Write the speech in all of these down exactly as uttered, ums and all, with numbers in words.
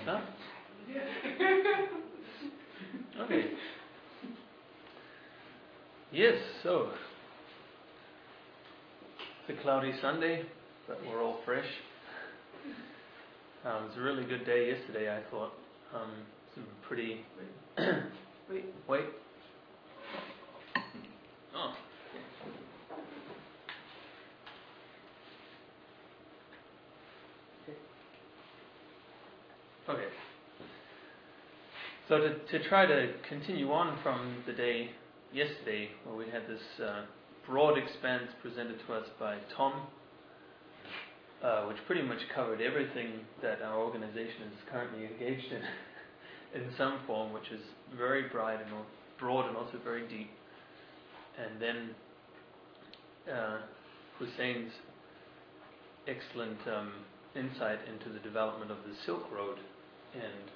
Huh? Okay. Yes, so it's a cloudy Sunday, but we're all fresh. Um, it was a really good day yesterday, I thought. Um, some pretty... wait, wait. Oh. Okay. So to, to try to continue on from the day yesterday, where we had this uh, broad expanse presented to us by Tom, uh, which pretty much covered everything that our organization is currently engaged in, in some form, which is very broad and broad and also very deep. And then uh, Hussein's excellent um, insight into the development of the Silk Road and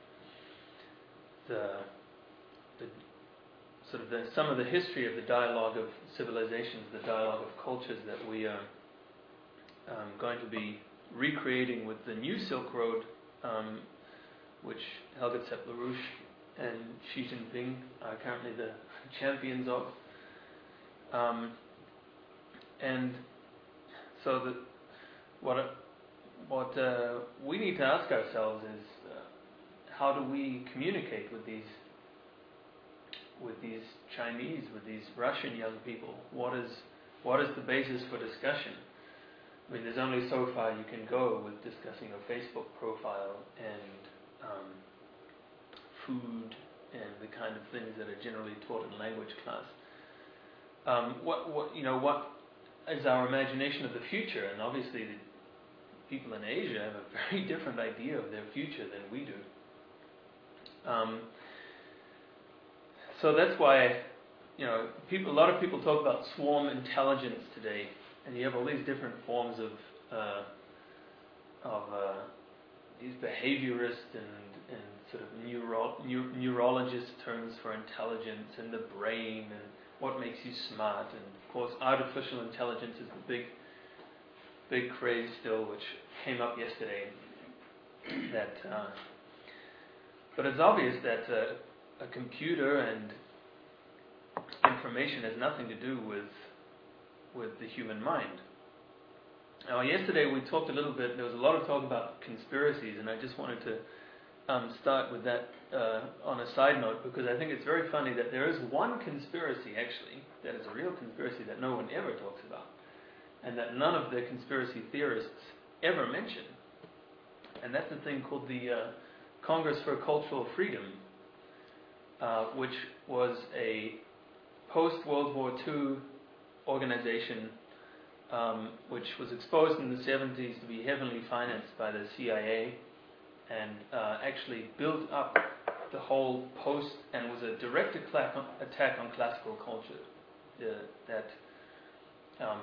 the, the sort of the, some of the history of the dialogue of civilizations, the dialogue of cultures that we are um, going to be recreating with the new Silk Road, um, which Helga Tsepp-LaRouche and Xi Jinping are currently the champions of. Um, and so the, what what uh, we need to ask ourselves is, uh, how do we communicate with these with these Chinese, with these Russian young people? What is what is the basis for discussion? I mean, there's only so far you can go with discussing a Facebook profile and um, food and the kind of things that are generally taught in language class. Um, what what you know what is our imagination of the future? And obviously, the people in Asia have a very different idea of their future than we do. Um, so that's why, you know, people. A lot of people talk about swarm intelligence today, and you have all these different forms of uh, of uh, these behaviorist and and sort of neuro, neu- neurologist terms for intelligence and the brain and what makes you smart. And of course, artificial intelligence is the big big craze still, which came up yesterday. That, uh, but it's obvious that uh, a computer and information has nothing to do with with the human mind. Now, yesterday we talked a little bit. There was a lot of talk about conspiracies, and I just wanted to um, start with that uh, on a side note, because I think it's very funny that there is one conspiracy actually that is a real conspiracy that no one ever talks about, and that none of the conspiracy theorists ever mention. And that's a thing called the uh, Congress for Cultural Freedom, uh, which was a post-World War Two organization um, which was exposed in the seventies to be heavily financed by the C I A and uh, actually built up the whole post and was a direct attack on, attack on classical culture. Uh, that um,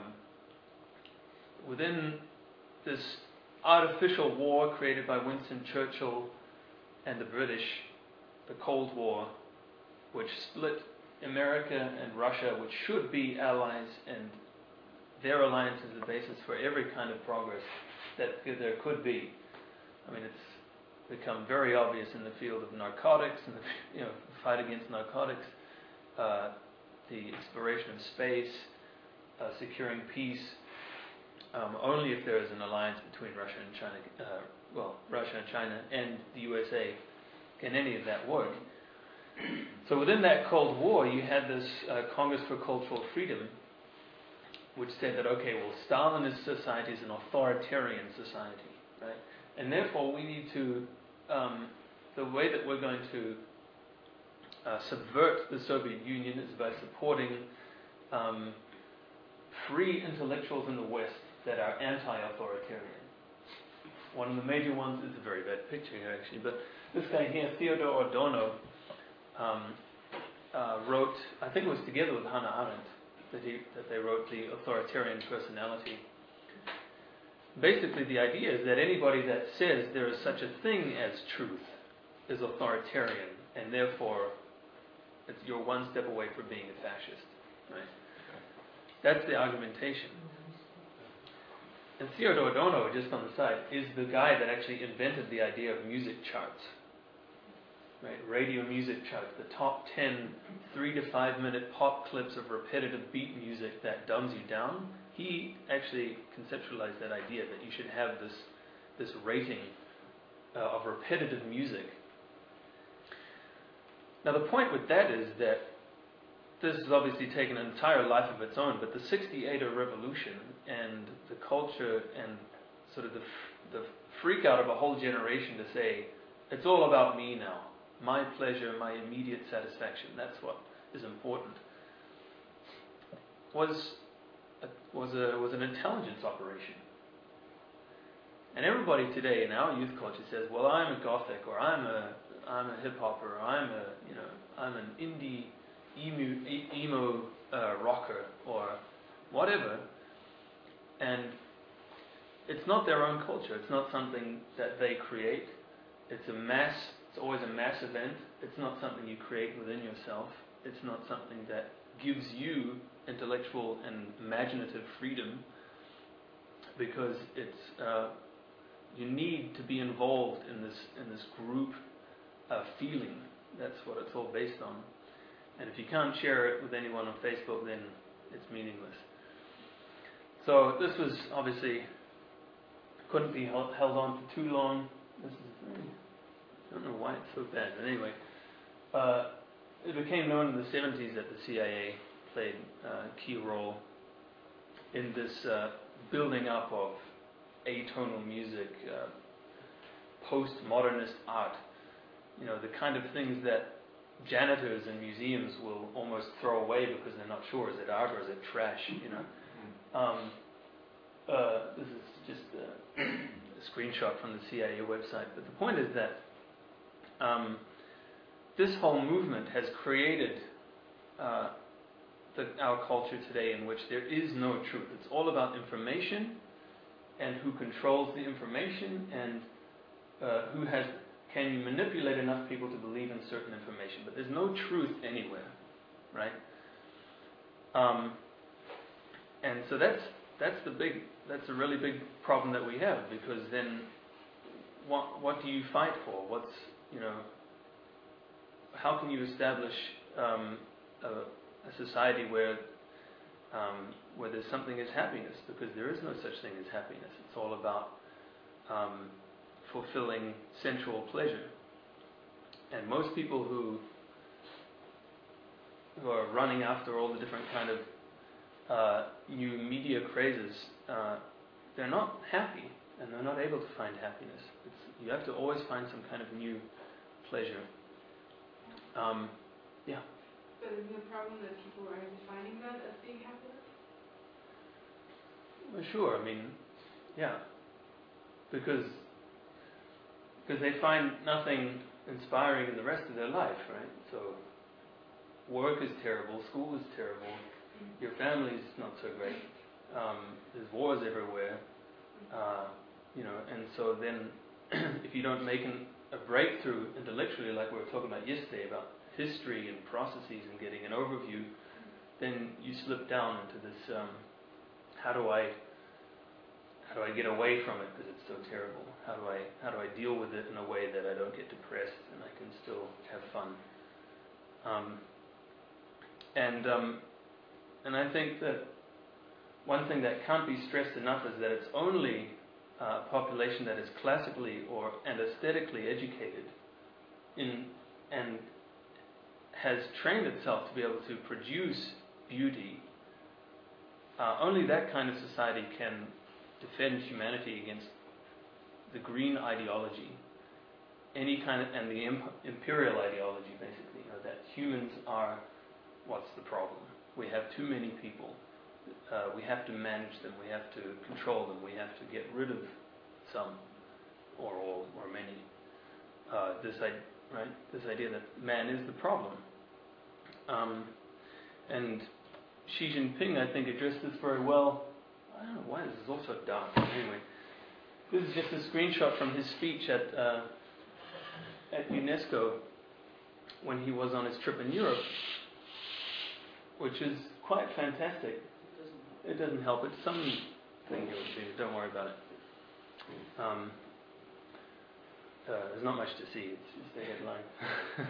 within this artificial war created by Winston Churchill and the British, the Cold War, which split America and Russia, which should be allies, and their alliance is the basis for every kind of progress that there could be. I mean, it's become very obvious in the field of narcotics and the, you know, fight against narcotics, uh, the exploration of space, uh, securing peace. Um, only if there is an alliance between Russia and China, uh, well, Russia and China and the U S A, can any of that work. So within that Cold War, you had this uh, Congress for Cultural Freedom, which said that, okay, well, Stalinist society is an authoritarian society, right? And therefore, we need to, um, the way that we're going to uh, subvert the Soviet Union is by supporting um, free intellectuals in the West that are anti-authoritarian. One of the major ones is a very bad picture here, actually, but this guy here, Theodore Adorno, um, uh, wrote, I think it was together with Hannah Arendt, that, he, that they wrote The Authoritarian Personality. Basically, the idea is that anybody that says there is such a thing as truth is authoritarian, and therefore it's, you're one step away from being a fascist. Right? That's the argumentation. And Theodore Adorno, just on the side, is the guy that actually invented the idea of music charts. Right? Radio music charts, the top ten three to five minute pop clips of repetitive beat music that dumbs you down. He actually conceptualized that idea that you should have this this rating uh, of repetitive music. Now the point with that is that this has obviously taken an entire life of its own, but the sixty-eighter revolution and the culture and sort of the, the freak out of a whole generation to say, it's all about me now. My pleasure, my immediate satisfaction, that's what is important, was a, was a, was an intelligence operation. And everybody today in our youth culture says, well, I'm a gothic, or I'm a I'm a hip hopper, or I'm a you know I'm an indie emo, emo uh, rocker, or whatever. And it's not their own culture. It's not something that they create. It's a mass. It's always a mass event. It's not something you create within yourself. It's not something that gives you intellectual and imaginative freedom, because it's uh, you need to be involved in this in this group uh, feeling. That's what it's all based on. And if you can't share it with anyone on Facebook, then it's meaningless. So this was obviously couldn't be held, held on for too long. This is very, I don't know why it's so bad, but anyway, uh, it became known in the seventies that the C I A played a key role in this uh, building up of atonal music, uh, postmodernist art. You know, the kind of things that janitors in museums will almost throw away because they're not sure, is it art or is it trash, you know. Um, uh, this is just a, a screenshot from the C I A website, but the point is that um, this whole movement has created uh, the, our culture today in which there is no truth. It's all about information and who controls the information and uh, who has can you manipulate enough people to believe in certain information, but there's no truth anywhere, right? Um, and so that's that's the big that's a really big problem that we have, because then what what do you fight for? What's you know how can you establish um, a, a society where um, where there's something as happiness? Because there is no such thing as happiness. It's all about um, fulfilling sensual pleasure. And most people who who are running after all the different kind of uh, new media crazes, uh, they're not happy, and they're not able to find happiness. It's, you have to always find some kind of new pleasure. Um, yeah. But is the problem that people are defining that as being happiness? Well, sure. I mean, yeah, because because they find nothing inspiring in the rest of their life, right? So work is terrible, school is terrible, your family's not so great, um, there's wars everywhere, uh, you know, and so then if you don't make an, a breakthrough intellectually, like we were talking about yesterday, about history and processes and getting an overview, then you slip down into this, um, how do I how do I get away from it because it's so terrible? How do I how do I deal with it in a way that I don't get depressed and I can still have fun? Um, and um, and I think that one thing that can't be stressed enough is that it's only a population that is classically or and aesthetically educated in and has trained itself to be able to produce beauty. Uh, only that kind of society can defend humanity against the green ideology, any kind of, and the imp- imperial ideology, basically, you know, that humans are what's the problem. We have too many people. Uh, we have to manage them. We have to control them. We have to get rid of some, or all, or many. Uh, this, I- right? This idea that man is the problem. Um, and Xi Jinping, I think, addressed this very well. I don't know why this is all so dark. Anyway, this is just a screenshot from his speech at uh, at UNESCO when he was on his trip in Europe, which is quite fantastic. It doesn't help. It's some thing here, so don't worry about it. Um, uh, there's not much to see, it's just the headline.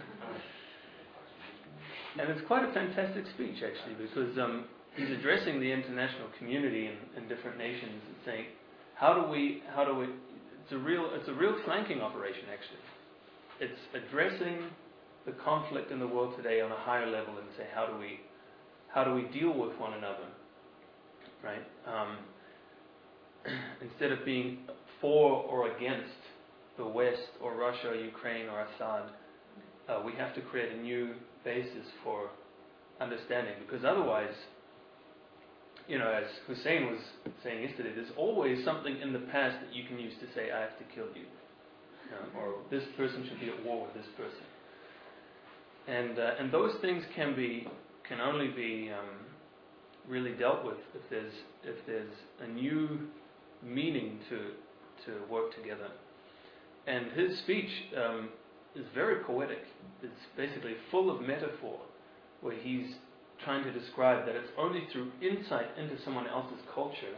And it's quite a fantastic speech, actually, because um, he's addressing the international community in, in different nations and saying, how do we, how do we, it's a real, it's a real flanking operation, actually. It's addressing the conflict in the world today on a higher level and say, how do we, how do we deal with one another, right? Um, instead of being for or against the West or Russia or Ukraine or Assad, uh, we have to create a new basis for understanding, because otherwise, you know, as Hussein was saying yesterday, there's always something in the past that you can use to say, I have to kill you, you know, or this person should be at war with this person. And uh, and those things can be can only be um, really dealt with if there's if there's a new meaning to to work together. And his speech um, is very poetic. It's basically full of metaphor, where he's trying to describe that it's only through insight into someone else's culture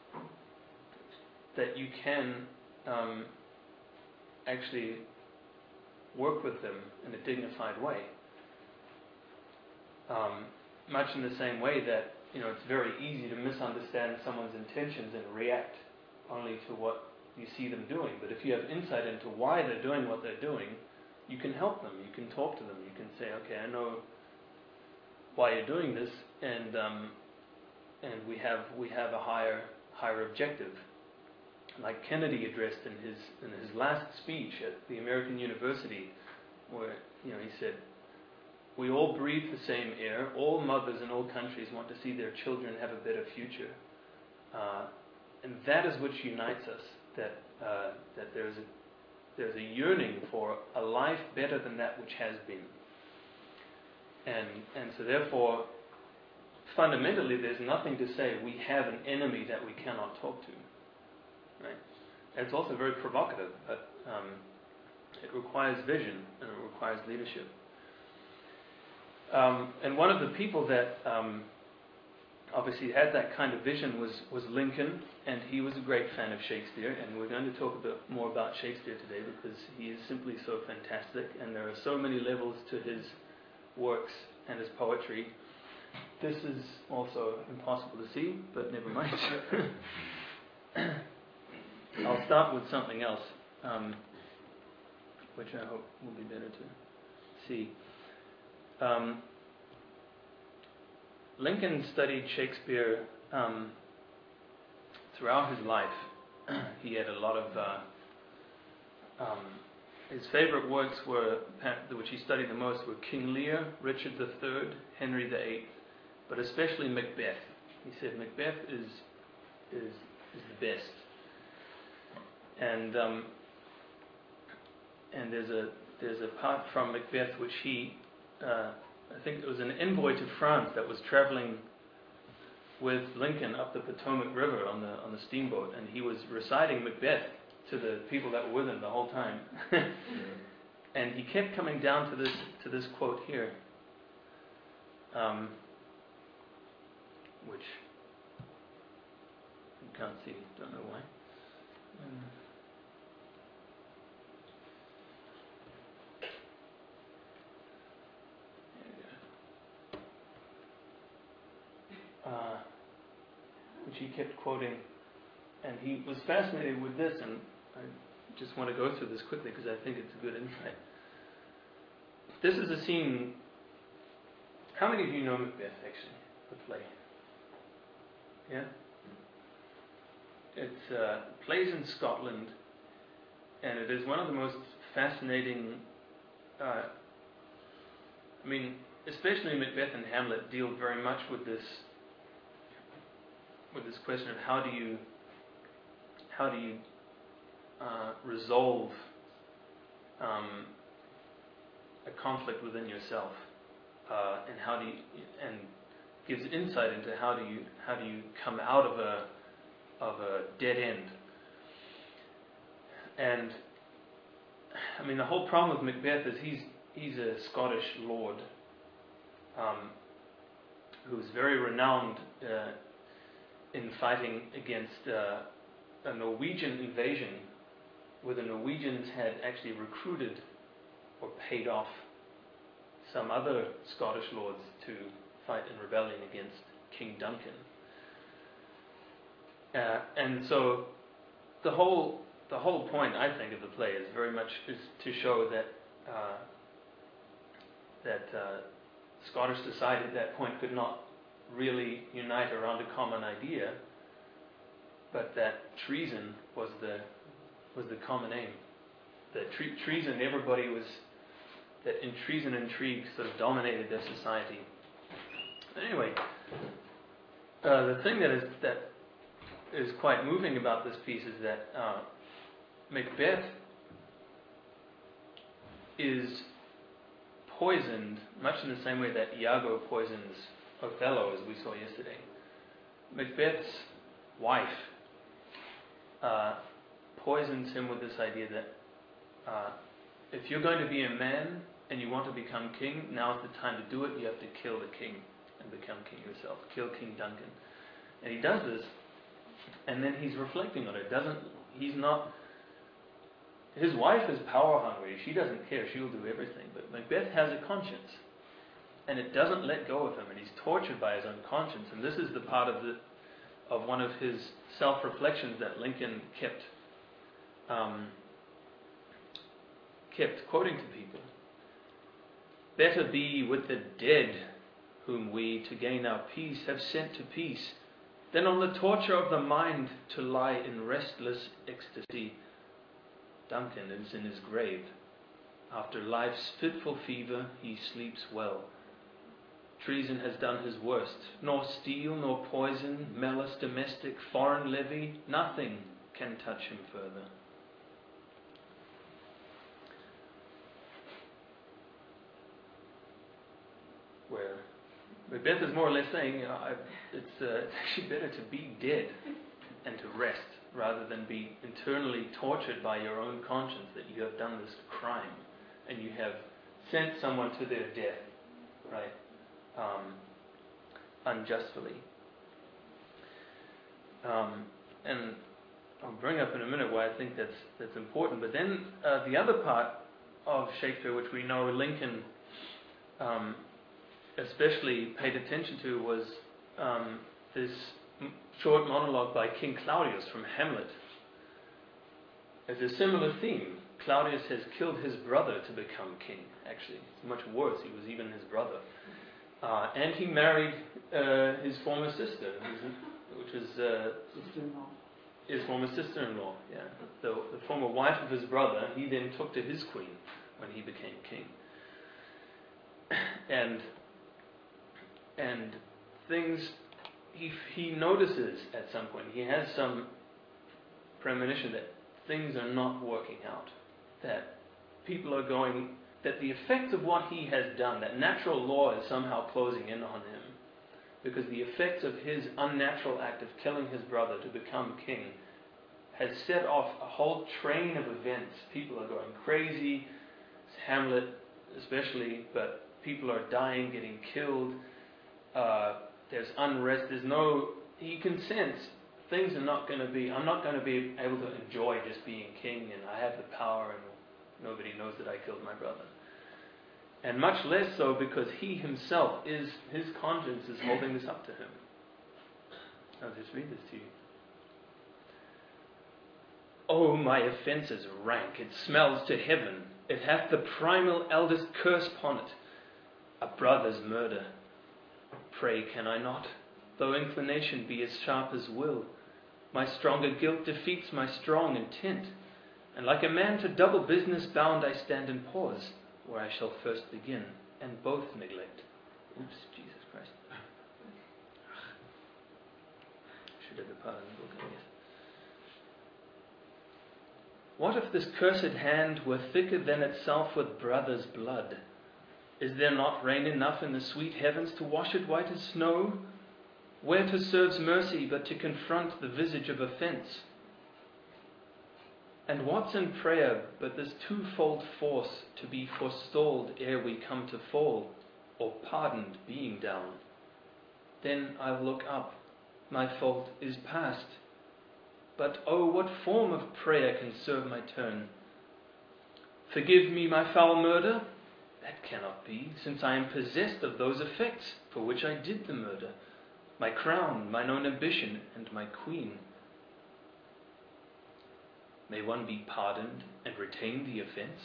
that you can um, actually work with them in a dignified way. Um, much in the same way that, you know, it's very easy to misunderstand someone's intentions and react only to what you see them doing. But if you have insight into why they're doing what they're doing, you can help them. You can talk to them. You can say, okay, I know why you're doing this, and um, and we have we have a higher higher objective. Like Kennedy addressed in his in his last speech at the American University, where, you know, he said, we all breathe the same air. All mothers in all countries want to see their children have a better future, uh, and that is which unites us. That uh, that there is a there's a yearning for a life better than that which has been, and and so therefore, fundamentally, there's nothing to say we have an enemy that we cannot talk to. Right? And it's also very provocative, but um, it requires vision and it requires leadership. Um, and one of the people that um, obviously had that kind of vision was, was Lincoln, and he was a great fan of Shakespeare, and we're going to talk a bit more about Shakespeare today because he is simply so fantastic, and there are so many levels to his works and his poetry. This is also impossible to see, but never mind. I'll start with something else, um, which I hope will be better to see. Um, Lincoln studied Shakespeare um, throughout his life. He had a lot of uh, um, his favorite works were, which he studied the most, were King Lear, Richard the Third, Henry the Eighth, but especially Macbeth. He said Macbeth is is is the best. And um, and there's a there's a part from Macbeth which he uh, I think it was an envoy to France that was traveling with Lincoln up the Potomac River on the on the steamboat, and he was reciting Macbeth to the people that were with him the whole time. And he kept coming down to this to this quote here, um, which you can't see, don't know why. Um, Uh, which he kept quoting, and he was fascinated with this, and I just want to go through this quickly because I think it's a good insight. This is a scene. How many of you know Macbeth, actually, the play? Yeah? It uh, plays in Scotland, and it is one of the most fascinating, uh, I mean, especially Macbeth and Hamlet deal very much with this with this question of how do you how do you uh, resolve um, a conflict within yourself, uh, and how do you, and gives insight into how do you how do you come out of a of a dead end. And I mean, the whole problem with Macbeth is he's he's a Scottish lord um, who's very renowned. Uh, in fighting against uh, a Norwegian invasion, where the Norwegians had actually recruited or paid off some other Scottish lords to fight in rebellion against King Duncan. Uh, and so the whole the whole point, I think, of the play is very much is to show that uh, that uh, Scottish society at that point could not really unite around a common idea, but that treason was the was the common aim. That tre- treason, everybody was that in treason and intrigue sort of dominated their society. Anyway, uh, the thing that is that is quite moving about this piece is that uh, Macbeth is poisoned much in the same way that Iago poisons Othello, as we saw yesterday. Macbeth's wife uh, poisons him with this idea that uh, if you're going to be a man and you want to become king, now's the time to do it. You have to kill the king and become king yourself. Kill King Duncan. And he does this, and then he's reflecting on it. Doesn't he's not his wife is power hungry. She doesn't care. She'll do everything. But Macbeth has a conscience, and it doesn't let go of him, and he's tortured by his own conscience. And this is the part of the of one of his self-reflections that Lincoln kept um, kept quoting to people. Better be with the dead, whom we, to gain our peace, have sent to peace, than on the torture of the mind to lie in restless ecstasy. Duncan is in his grave. After life's fitful fever, he sleeps well. Treason has done his worst. Nor steel, nor poison, malice domestic, foreign levy, nothing can touch him further. Where Macbeth is more or less saying, uh, it's, uh, it's actually better to be dead and to rest, rather than be internally tortured by your own conscience that you have done this crime and you have sent someone to their death, right, um, unjustly. Um, and I'll bring up in a minute why I think that's that's important. But then uh, the other part of Shakespeare, which we know Lincoln um, especially paid attention to, was um, this m- short monologue by King Claudius from Hamlet. It's a similar theme. Claudius has killed his brother to become king, actually. It's much worse. He was even his brother. Uh, and he married uh, his former sister, which was uh, Sister-in-law. his former sister-in-law. Yeah, the, the former wife of his brother. He then took to his queen when he became king. And and things he he notices at some point. He has some premonition that things are not working out. That people are going. That the effect of what he has done, that natural law is somehow closing in on him, because the effects of his unnatural act of killing his brother to become king has set off a whole train of events. People are going crazy, Hamlet especially, but people are dying, getting killed. Uh, there's unrest. There's no. He can sense things are not going to be. I'm not going to be able to enjoy just being king, and I have the power, and nobody knows that I killed my brother. And much less so because he himself is, his conscience is holding this up to him. I'll just read this to you. Oh, my offence is rank, it smells to heaven, it hath the primal eldest curse upon it, a brother's murder. Pray can I not, though inclination be as sharp as will, my stronger guilt defeats my strong intent, and like a man to double business bound I stand and pause, where I shall first begin, and both neglect. Oops, Jesus Christ. Should have the part in the book, I guess. What if this cursed hand were thicker than itself with brother's blood? Is there not rain enough in the sweet heavens to wash it white as snow? Where to serves mercy but to confront the visage of offence? And what's in prayer but this twofold force to be forestalled ere we come to fall, or pardoned being down? Then I'll look up, my fault is past. But oh, what form of prayer can serve my turn? Forgive me my foul murder? That cannot be, since I am possessed of those effects for which I did the murder, my crown, mine own ambition, and my queen. May one be pardoned and retain the offence?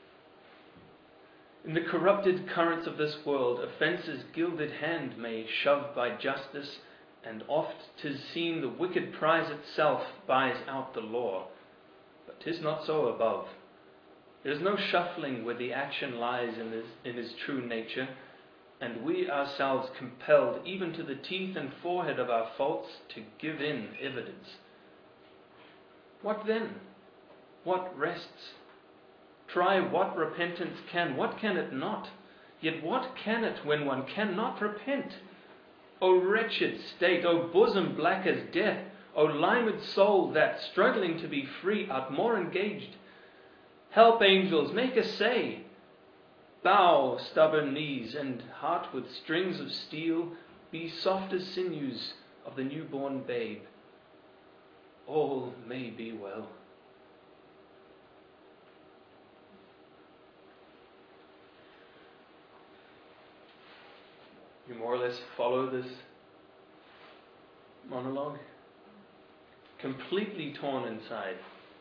In the corrupted currents of this world, offence's gilded hand may shove by justice, and oft 'tis seen the wicked prize itself buys out the law. But 'tis not so above. There is no shuffling where the action lies in his, in his true nature, and we ourselves compelled, even to the teeth and forehead of our faults, to give in evidence. What then? What rests? Try what repentance can, what can it not? Yet what can it when one cannot repent? O wretched state, O bosom black as death, O limed soul that, struggling to be free, art more engaged. Help, angels, make essay. Bow, stubborn knees, and heart with strings of steel, be soft as sinews of the newborn babe. All may be well. You more or less follow this monologue? Completely torn inside.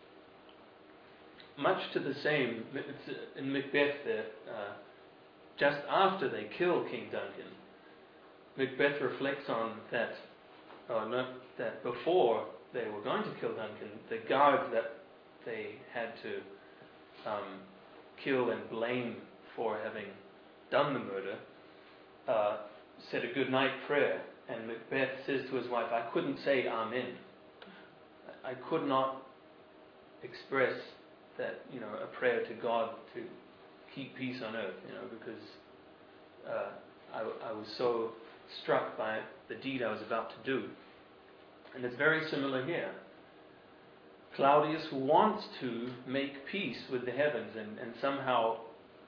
Much to the same, it's in Macbeth there, uh, just after they kill King Duncan, Macbeth reflects on that, or not, that before they were going to kill Duncan, the guards that they had to um, kill and blame for having done the murder, uh, said a good night prayer, and Macbeth says to his wife, I couldn't say Amen. I could not express that, you know, a prayer to God to keep peace on earth, you know, because uh, I, I was so struck by the deed I was about to do. And it's very similar here. Claudius wants to make peace with the heavens and, and somehow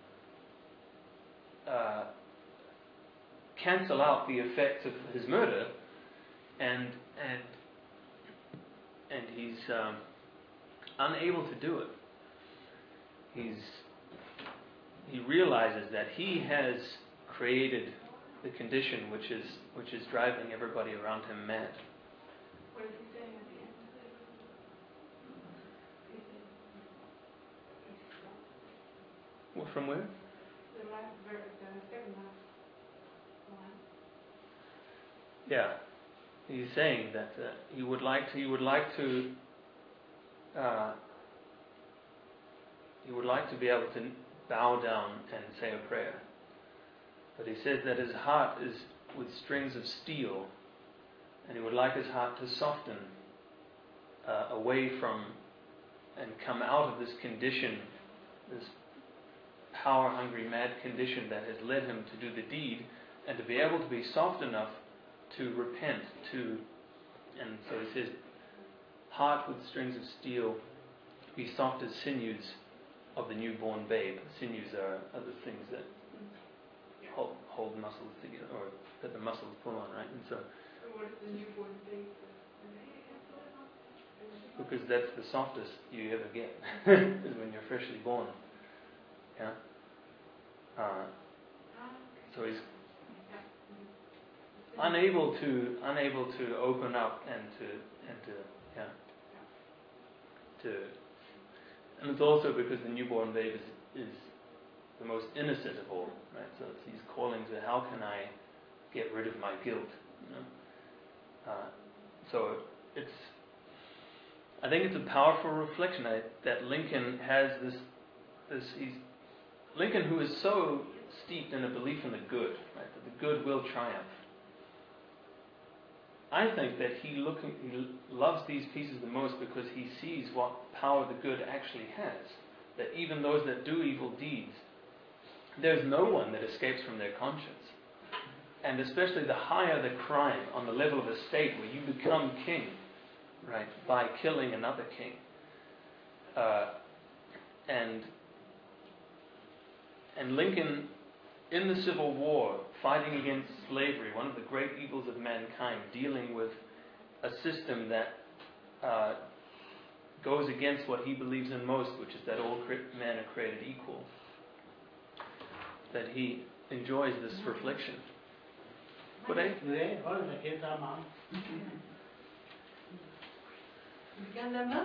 uh, cancel out the effects of his murder, and and and he's um, unable to do it. He's he realizes that he has created the condition which is which is driving everybody around him mad. What is he saying at the end? Well, from where? The last verse, the second last line. Yeah, he's saying that uh, he would like to. He would like to. Uh, he would like to be able to bow down and say a prayer, but he says that his heart is with strings of steel, and he would like his heart to soften uh, away from and come out of this condition, this power-hungry, mad condition that has led him to do the deed, and to be able to be soft enough to repent, to, and so he says, heart with strings of steel, be soft as sinews of the newborn babe. Sinews are, are the things that hold, hold muscles together, or that the muscles pull on, right? And so, What is the newborn babe? because that's the softest you ever get, is when you're freshly born. Yeah. Uh, so he's unable to unable to open up and to and to yeah to and it's also because the newborn babe is, is the most innocent of all, right? So it's, he's calling to, how can I get rid of my guilt? You know? Uh, so it's I think it's a powerful reflection that, that Lincoln has this this he's Lincoln, who is so steeped in a belief in the good, right, that the good will triumph. I think that he looking he loves these pieces the most because he sees what power the good actually has. That even those that do evil deeds, there's no one that escapes from their conscience. And especially the higher the crime on the level of a state where you become king, right, by killing another king. Uh, and And Lincoln, in the Civil War, fighting against slavery, one of the great evils of mankind, dealing with a system that uh, goes against what he believes in most, which is that all men are created equal. That he enjoys this reflection. Goddag. Goddag. Hold da kæft, der er mange. Vil du gerne være med?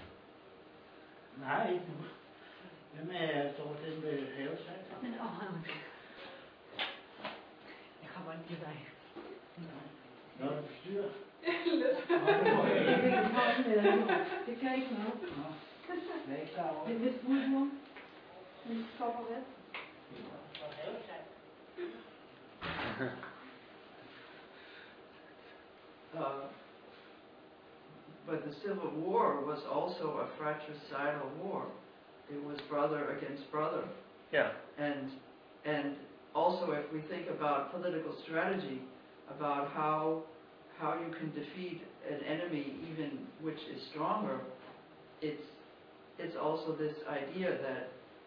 Nej, ikke nu. Hvem er står den med havesat? Men åh, jeg kommer ikke til dig. Nå, du forstyrrer. Det kan ikke noget. Nå, jeg er ikke klar over Det er det. vist udmur. Men det stopper ved. Uh, but the Civil War was also a fratricidal war. It was brother against brother. Yeah. And and also if we think about political strategy, about how how you can defeat an enemy even which is stronger, it's it's also this idea that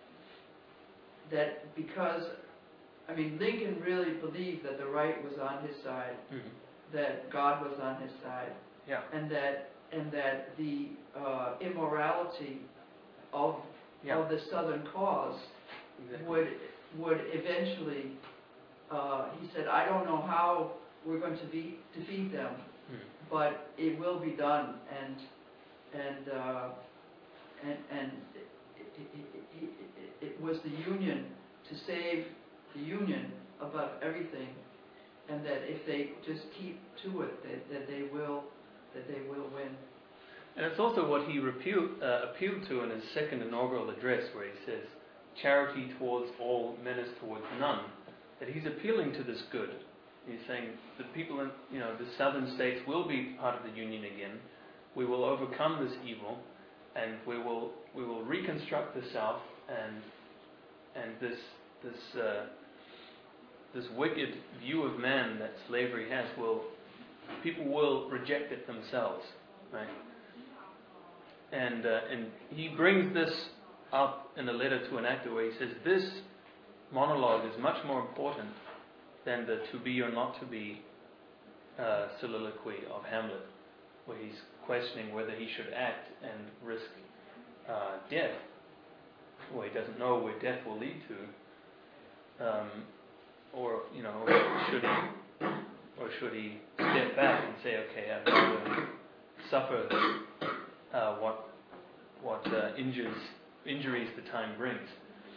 that because I mean Lincoln really believed that the right was on his side, Mm-hmm. that God was on his side, Yeah. and that and that the uh, immorality of Yeah. of the Southern cause Exactly. would would eventually. Uh, he said, "I don't know how we're going to be, defeat them, Mm. but it will be done." And and uh, and and it, it, it, it, it was the Union to save the Union above everything, and that if they just keep to it, that, that they will that they will win. And it's also what he repealed, uh, appealed to in his second inaugural address, where he says, "Charity towards all, menace towards none." That he's appealing to this good. He's saying the people in, you know, the southern states will be part of the Union again. We will overcome this evil, and we will we will reconstruct the South, and and this this uh, this wicked view of man that slavery has will people will reject it themselves, right? And uh, and he brings this up in a letter to an actor where he says this monologue is much more important than the to be or not to be uh, soliloquy of Hamlet, where he's questioning whether he should act and risk uh, death, where he doesn't know where death will lead to, um, or you know, should he or should he step back and say, okay, I've got to suffer uh, what what uh, injures injuries the time brings.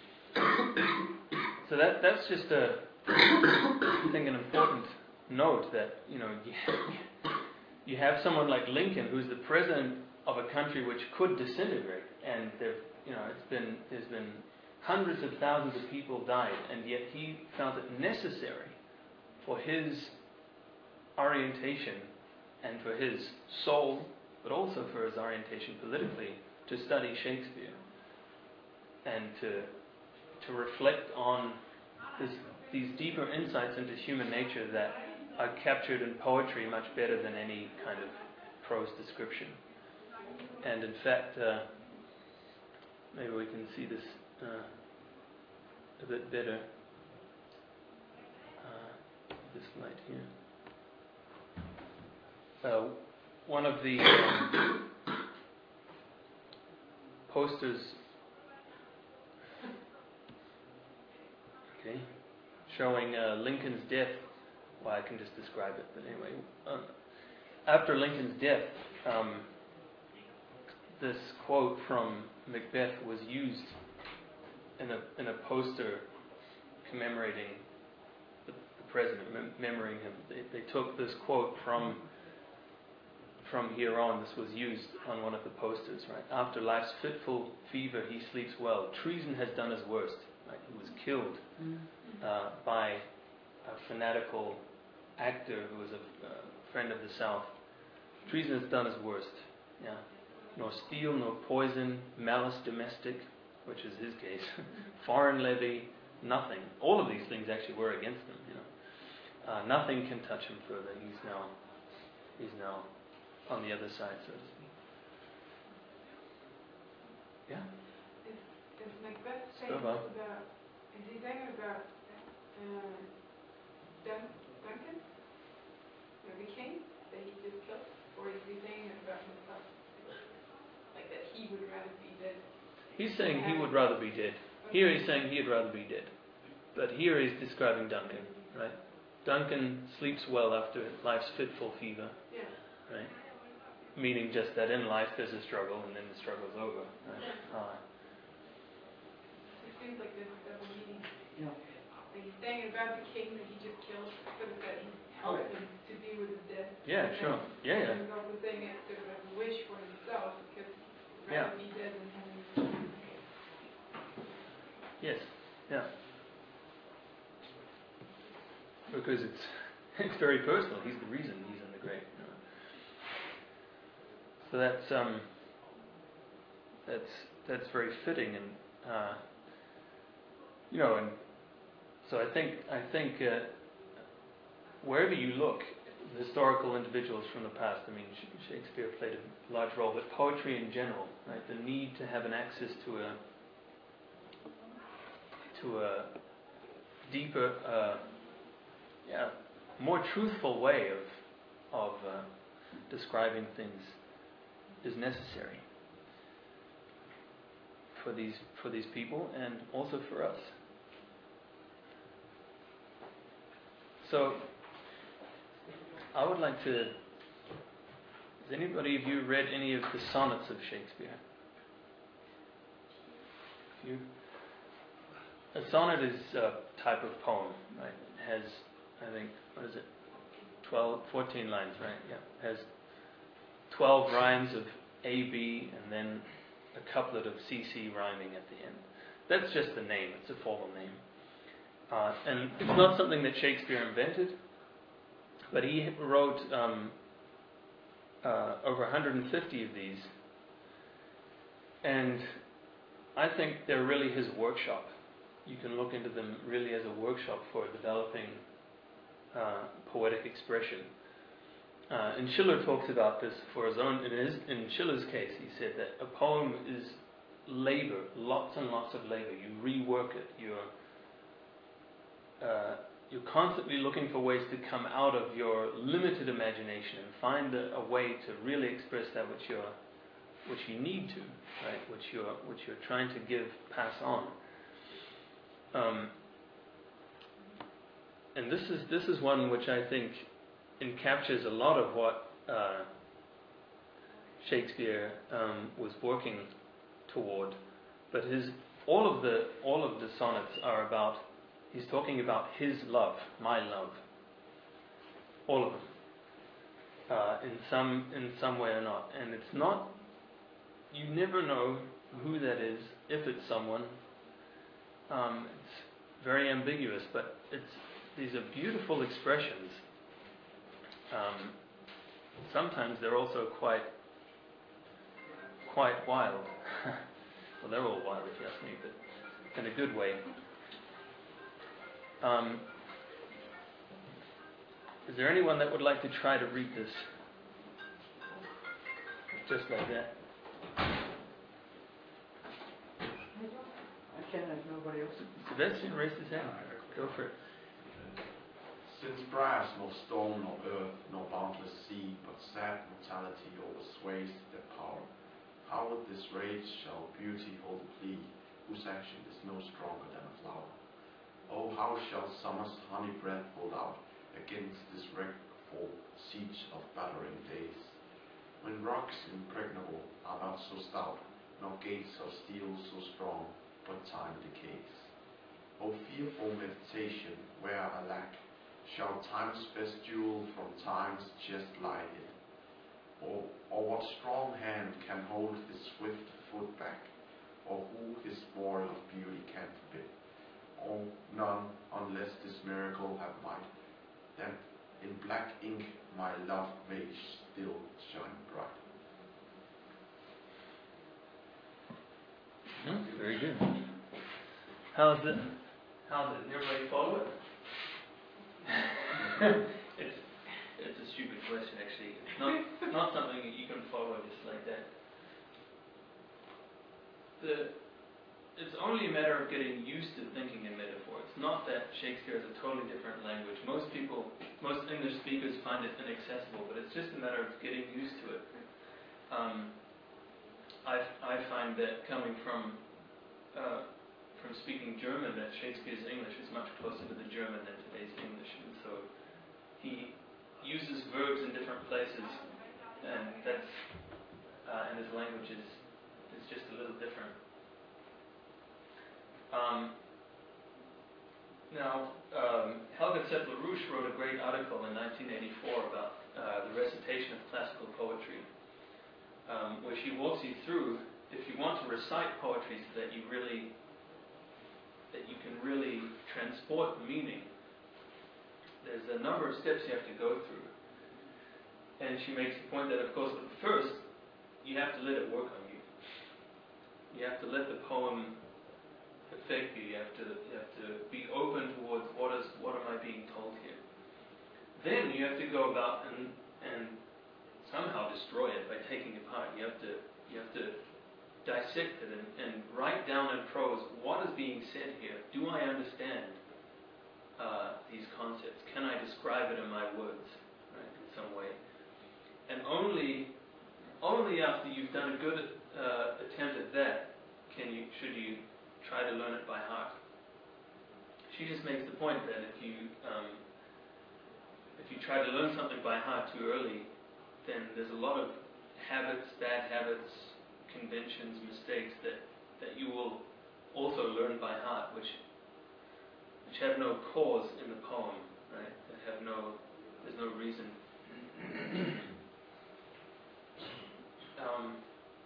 So that that's just a I think an important note that you know you, you have someone like Lincoln who's the president of a country which could disintegrate, and there you know it's been there's been hundreds of thousands of people died, and yet he felt it necessary for his orientation and for his soul, but also for his orientation politically, to study Shakespeare and to to reflect on this, these deeper insights into human nature that are captured in poetry much better than any kind of prose description. And in fact, uh, maybe we can see this uh, a bit better. Uh, this light here. Uh, one of the um, posters, okay, showing uh, Lincoln's death. Well, I can just describe it, but anyway, um, after Lincoln's death, um, this quote from Macbeth was used in a in a poster commemorating the, the president, mem- memorizing him. They, they took this quote from. From here on, this was used on one of the posters, right? After life's fitful fever, he sleeps well. Treason has done his worst. Right? He was killed uh, by a fanatical actor who was a uh, friend of the South. Treason has done his worst. Yeah. Nor steel, nor poison, malice domestic, which is his case. Foreign levy, nothing. All of these things actually were against him. You know, uh, nothing can touch him further. He's now, he's now. On the other side, so to speak. Yeah? Is, is Macbeth So famous about- about, is he famous about uh, Dun, Duncan? The king that he just killed? Or Is he saying it about himself? Like that he would rather be dead? He's saying he would rather be dead. Here he's saying he'd rather be dead. But here he's describing Duncan, right? Duncan sleeps well after life's fitful fever, Yeah. right? Meaning just that in life there's a struggle and then the struggle's over, right? Uh, It seems like there's a double meaning. Yeah. Like he's saying about the king that he just killed, sort of that he helped him to deal with his death. yeah, sure. Yeah, yeah. And he's also saying it sort of as a wish for himself, because he'd Yeah. rather be dead than having. Yes, yeah. Because it's it's very personal. He's the reason he's in the grave. You know. So that's um that's that's very fitting, and uh, you know, and so I think I think uh, wherever you look, the historical individuals from the past. I mean, Shakespeare played a large role, but poetry in general, right? The need to have an access to a to a deeper, uh, yeah, more truthful way of of uh, describing things is necessary for these for these people and also for us. So, I would like to. Has anybody of you read any of the sonnets of Shakespeare? You. A sonnet is a type of poem, right? It has, I think, what is it? twelve, fourteen lines, right? Yeah. It has twelve rhymes of A, B, and then a couplet of C, C rhyming at the end. That's just the name. It's a formal name. Uh, and it's not something that Shakespeare invented, but he wrote um, uh, over one hundred fifty of these. And I think they're really his workshop. You can look into them really as a workshop for developing uh, poetic expression. Uh, and Schiller talks about this for his own. In, his, in Schiller's case, he said that a poem is labor, lots and lots of labor. You rework it. You're uh, you're constantly looking for ways to come out of your limited imagination and find a, a way to really express that which you're which you need to, right? Which you're which you're trying to give, pass on. Um, and this is this is one which I think encaptures a lot of what uh, Shakespeare um, was working toward. But his all of the all of the sonnets are about. He's talking about his love, my love. All of them, uh, in some in some way or not. And it's not. You never know who that is, if it's someone. Um, it's very ambiguous, but it's these are beautiful expressions. Um, sometimes they're also quite quite wild. Well, they're all wild if you ask me, but in a good way. Um, is there anyone that would like to try to read this? Just like that. I can't have nobody else. Sebastian raised his hand. Go for it. Since briars nor storm nor earth nor boundless sea, but sad mortality oversways their power, how with this rage shall beauty hold a plea, whose action is no stronger than a flower? Oh, how shall summer's honey breath hold out against this wreckful siege of battering days? When rocks impregnable are not so stout, nor gates of steel so strong, but time decays. O fearful meditation, where alack shall time's best jewel from time's chest lie hid? Or, or what strong hand can hold his swift foot back, or who his spoil of beauty can forbid? Oh, none, unless this miracle have might, then in black ink my love may still shine bright. Hmm, very good. How's it? How's it? Everybody follow it? it's it's a stupid question, actually. It's not not something that you can follow just like that. The it's only a matter of getting used to thinking in metaphor. It's not that Shakespeare is a totally different language. Most people, most English speakers find it inaccessible, but it's just a matter of getting used to it. Um, I, I find that coming from uh, from speaking German, that Shakespeare's English is much closer to the German than today's English, and so he uses verbs in different places, and that's uh, and his language is is just a little different. Um, now, um, Helga Zettler-Rusch wrote a great article in nineteen eighty-four about uh, the recitation of classical poetry, um, where she walks you through, if you want to recite poetry so that you really, that you can really transport meaning, there's a number of steps you have to go through. And she makes the point that, of course, at first, you have to let it work on you. You have to let the poem affect you. You have to you have to be open towards what is what am I being told here. Then you have to go about and and somehow destroy it by taking it apart. You have to you have to dissect it and, and write down in prose what is being said here. Do I understand uh, these concepts? Can I describe it in my words, right, in some way? And only only after you've done a good uh, attempt at that can you should you try to learn it by heart. She just makes the point that if you um, if you try to learn something by heart too early, then there's a lot of habits, bad habits, conventions, mistakes that, that you will also learn by heart, which which have no cause in the poem, right? That have no there's no reason. um,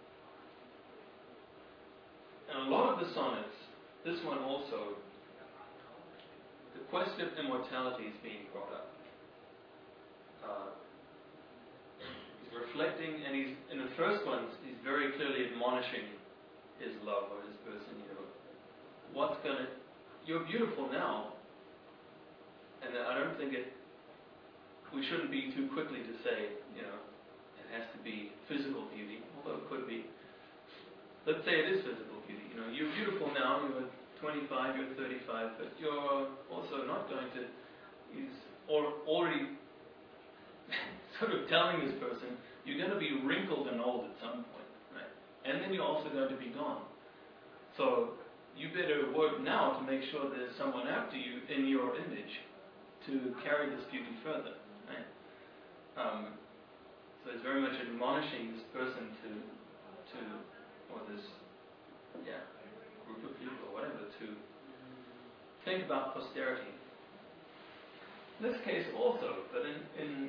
And a lot of the sonnets, this one also, the question of immortality is being brought up. Uh, he's reflecting, and he's in the first one, he's very clearly admonishing his love or his person. You know, what's gonna? You're beautiful now, and I don't think it. We shouldn't be too quickly to say, you know, it has to be physical beauty, although it could be. Let's say it is physical beauty. You know, you're beautiful now. You're twenty-five. You're thirty-five. But you're also not going to. He's or, already sort of telling this person you're going to be wrinkled and old at some point, right? And then you're also going to be gone. So you better work now to make sure there's someone after you in your image to carry this beauty further, right? Um, so it's very much admonishing this person to to. or this, yeah, group of people or whatever, to think about posterity. In this case also, but in, in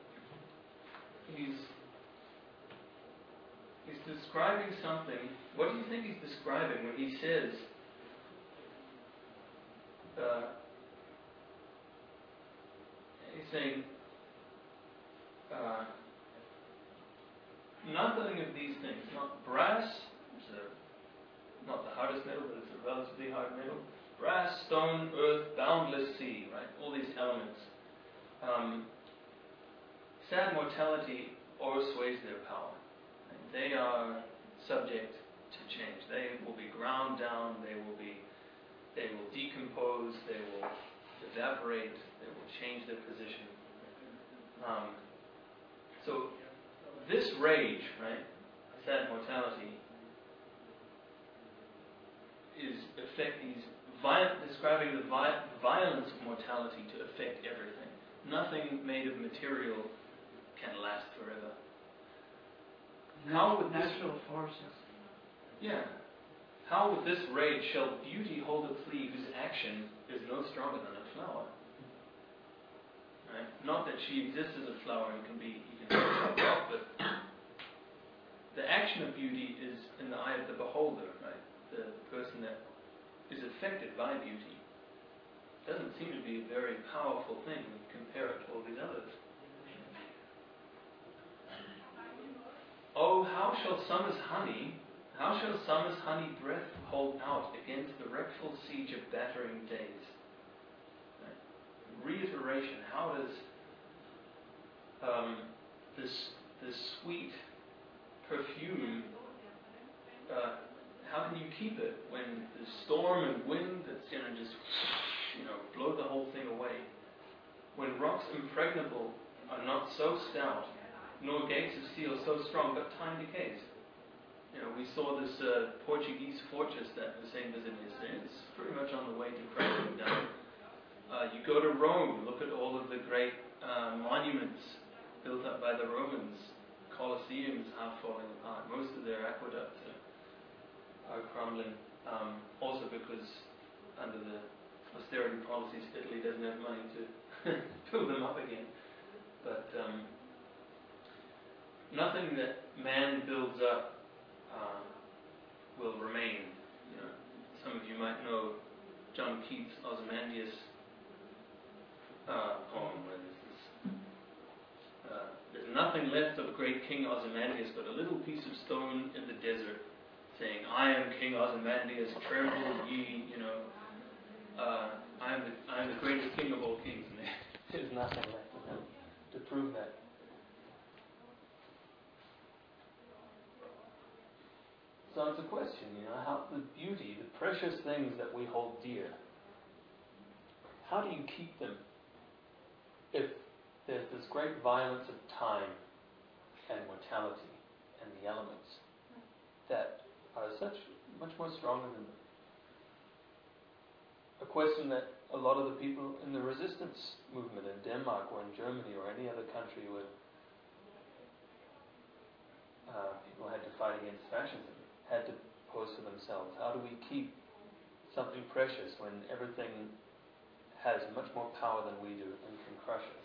he's he's describing something. What do you think he's describing when he says uh, he's saying uh, nothing of these things, not brass, which is a, not the hardest metal, but it's a relatively hard metal, brass, stone, earth, boundless sea, right? All these elements. Um, sad mortality oversways their power. Right? They are subject to change. They will be ground down, they will be, they will decompose, they will evaporate, they will change their position. Um, so this rage, right, sad mortality, is affect these violent, describing the vi- violence of mortality to affect everything. Nothing made of material can last forever. How would this, Natural forces. yeah, how with this rage shall beauty hold a flea whose action is no stronger than a flower? Right? Not that she exists as a flower and can be you can chopped off, but the action of beauty is in the eye of the beholder, right? The person that is affected by beauty. Doesn't seem to be a very powerful thing when you compare it to all these others. Oh, how shall summer's honey, how shall summer's honey breath hold out against the wreckful siege of battering days? Right? Reiteration. How does um, this this sweet perfume uh, how can you keep it when the storm and wind that's going to just, you know, blow the whole thing away? When rocks impregnable are not so stout, nor gates of steel so strong, but time decays. You know, we saw this uh, Portuguese fortress that Hussein visited yesterday. It's pretty much on the way to crashing down. Uh, you go to Rome, look at all of the great uh, monuments built up by the Romans. Colosseums half falling apart. Most of their aqueducts are are crumbling, um, also because under the austerity policies, Italy doesn't have money to build them up again. But um, nothing that man builds up uh, will remain. You know, some of you might know John Keats' Ozymandias uh, poem, where there's this, uh, there's nothing left of great King Ozymandias but a little piece of stone in the desert, saying, I am King Ozymandias, tremble ye, you know, uh, I am the I am the greatest king of all kings. And there's nothing left of him to prove that. So it's a question, you know, how the beauty, the precious things that we hold dear, how do you keep them if there's this great violence of time and mortality and the elements that are such much more stronger than them? A question that a lot of the people in the resistance movement in Denmark or in Germany or any other country where uh, people had to fight against fascism had to pose for themselves. How do we keep something precious when everything has much more power than we do and can crush us?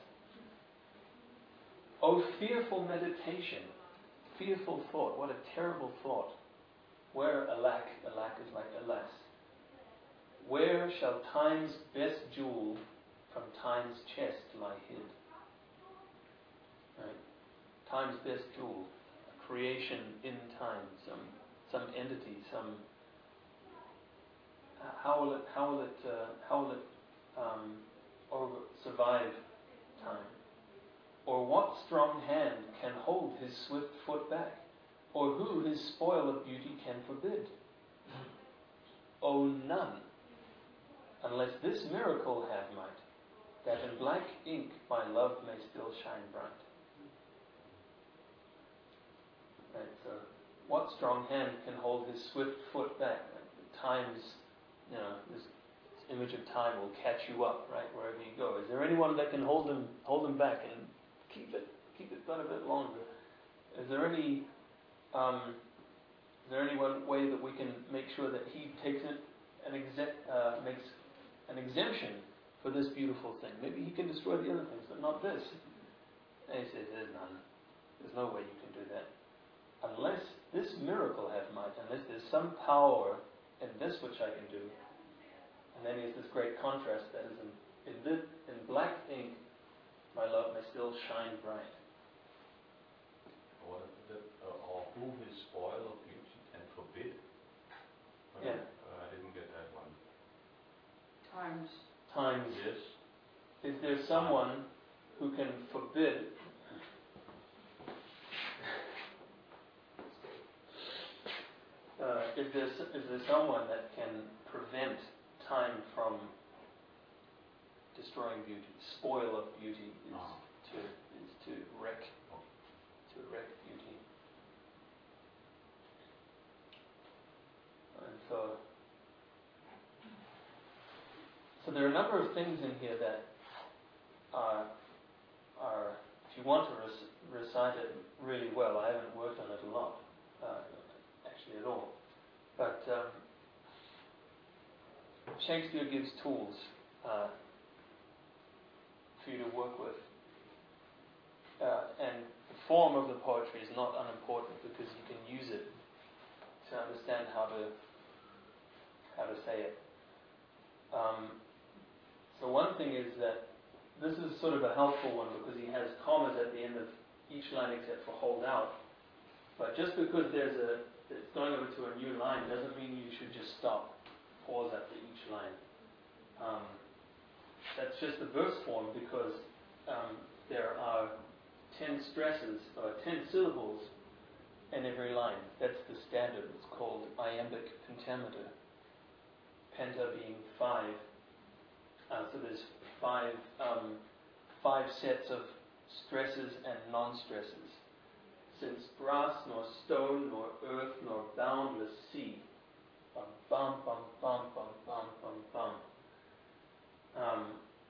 Oh, fearful meditation, fearful thought, what a terrible thought. Where, alack, alack is like alas. Where shall time's best jewel from time's chest lie hid? Right? Time's best jewel, a creation in time, some some entity, some. How will it? How will it? Uh, how will it um, over, survive time? Or what strong hand can hold his swift foot back? Or who his spoil of beauty can forbid? Oh, none, unless this miracle have might, that in black ink my love may still shine bright. Right, so what strong hand can hold his swift foot back? Like time's, you know, this image of time will catch you up, right, wherever you go. Is there anyone that can hold him, hold him back and keep it, keep it but a bit longer? Is there any Um, is there any one way that we can make sure that he takes it and exe- uh, makes an exemption for this beautiful thing? Maybe he can destroy the other things, but not this. And he says, there's none. There's no way you can do that. Unless this miracle have might, unless there's some power in this which I can do. And then he has this great contrast that is in, in, this, in black ink, my love may still shine bright. What is that? Uh, or who his spoil of beauty can forbid? Well, Yeah. uh, I didn't get that one. Times. Times. Yes. Is there someone who can forbid uh, is there is there someone that can prevent time from destroying beauty? Spoil of beauty is Ah. to is to wreck to wreck beauty. And so so there are a number of things in here that are are if you want to rec- recite it really well, I haven't worked on it a lot, uh, actually at all. But um, Shakespeare gives tools uh, for you to work with. Uh, and the form of the poetry is not unimportant because you can use it to understand how to how to say it. Um, so one thing is that this is sort of a helpful one because he has commas at the end of each line except for hold out. But just because there's a it's going over to a new line doesn't mean you should just stop, pause after each line. Um, that's just the verse form because um, there are ten stresses or ten syllables in every line. That's the standard. It's called iambic pentameter. Penta being five. Uh, so there's five um, five sets of stresses and non-stresses. Since brass nor stone nor earth nor boundless sea. Bum bum bum bum bum bum bum bum. Um,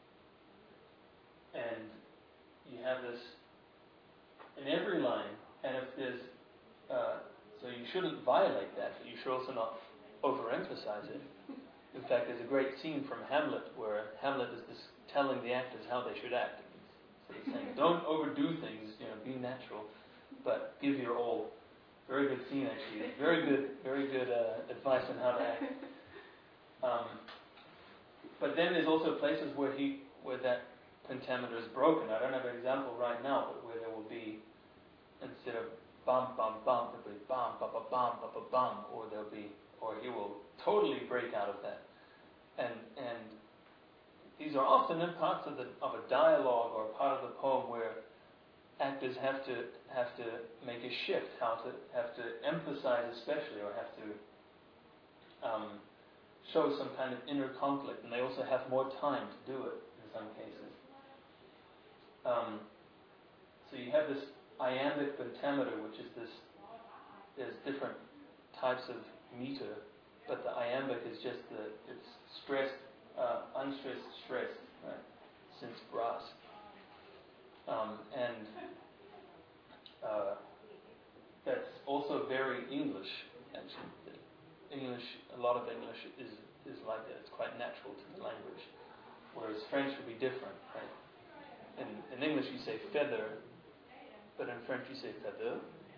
and you have this in every line, and if there's uh, so you shouldn't violate that, but you should also not overemphasize it. In fact, there's a great scene from Hamlet where Hamlet is just telling the actors how they should act. So he's saying, don't overdo things, you know, be natural, but give your all. Very good scene, actually. Very good, very good uh, advice on how to act. Um, but then there's also places where he, where that pentameter is broken. I don't have an example right now, but where there will be, instead of bum bum bum, there'll be bum bum bum bum bum bum bum, or there'll be, or he will totally break out of that. And and these are often in parts of the of a dialogue or part of the poem where actors have to have to make a shift, how to have to emphasize especially, or have to um, show some kind of inner conflict, and they also have more time to do it in some cases. Um, so you have this iambic pentameter, which is this. There's different types of meter, but the iambic is just the it's stressed, uh, unstressed, stressed, right? Since brass. Um, and uh, that's also very English, actually. English, a lot of English is, is like that. It's quite natural to the language. Whereas French would be different, right? In, in English you say feather, but in French you say feather.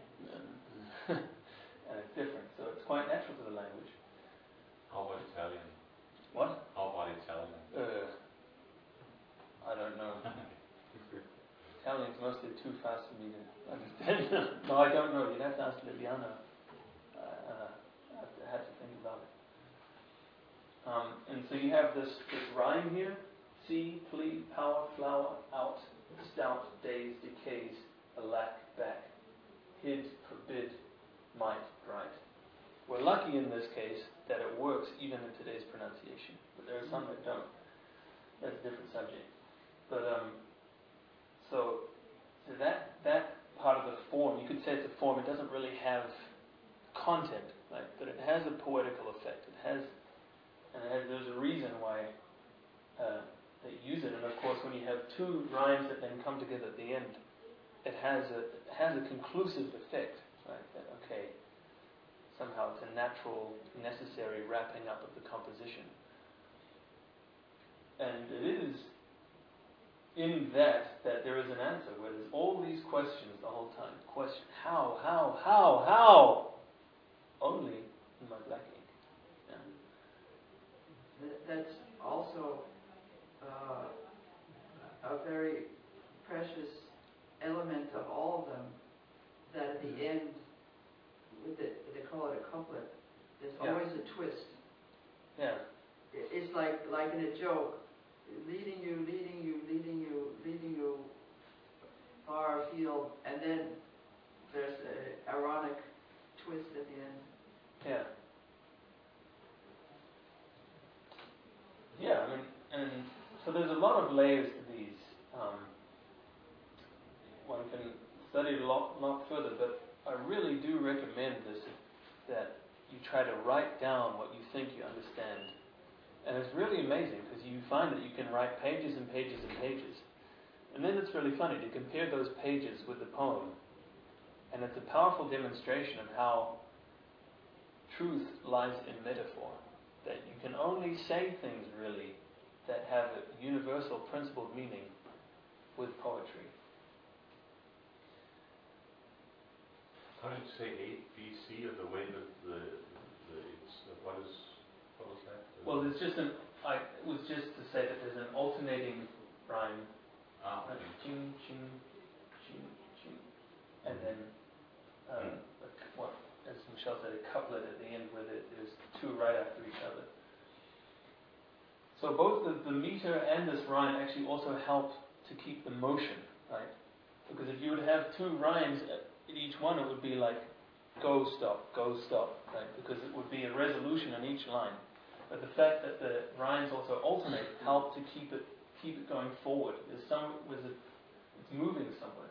And it's different. So it's quite natural to the language. How about Italian? What? How about Italian? Uh, I don't know. Italian's mostly too fast for me to understand. No, I don't know. You'd have to ask Liliana. Uh, uh, I have to, I have to think about it. Um, and so you have this, this rhyme here. See, plea, power, flower, out, stout, days, decays, alack, back, hid, forbid, might, right. We're lucky in this case that it works even in today's pronunciation, but there are some that don't. That's a different subject. But um, so, so that that part of the form, you could say it's a form. It doesn't really have content, right? But it has a poetical effect. It has, and it has, there's a reason why uh, they use it. And of course, when you have two rhymes that then come together at the end, it has a it has a conclusive effect, right? That okay, somehow it's a natural, necessary wrapping up of the composition. And it is in that that there is an answer, where there's all these questions the whole time. Question, how, how, how, how? Only in my black ink. Yeah. Th- That's also uh, a very precious element of all of them, that at the end, with the, they call it a couplet, there's Yeah. always a twist. Yeah. It- It's like, like in a joke, leading you, leading you, leading you, leading you far afield, and then there's an ironic twist at the end. Yeah. Yeah, I mean, and so there's a lot of layers to these. Um, one can study it a lot, lot further, but I really do recommend this, that you try to write down what you think you understand. And it's really amazing, because you find that you can write pages and pages and pages. And then it's really funny to compare those pages with the poem. And it's a powerful demonstration of how truth lies in metaphor. That you can only say things, really, that have a universal principled meaning with poetry. How did you say eight B C, or the way that the, the it's, what is, what was that? Well, there's just an, I, it was just to say that there's an alternating rhyme. Ah, Like okay. ching, ching, ching, ching. And then, uh, a, what, as Michelle said, a couplet at the end where there, there's two right after each other. So both the, the meter and this rhyme actually also help to keep the motion, right? Because if you would have two rhymes at each one, it would be like go, stop, go, stop, right? Because it would be a resolution on each line. But the fact that the rhymes also alternate help to keep it keep it going forward. There's some, there's a, it's moving somewhere.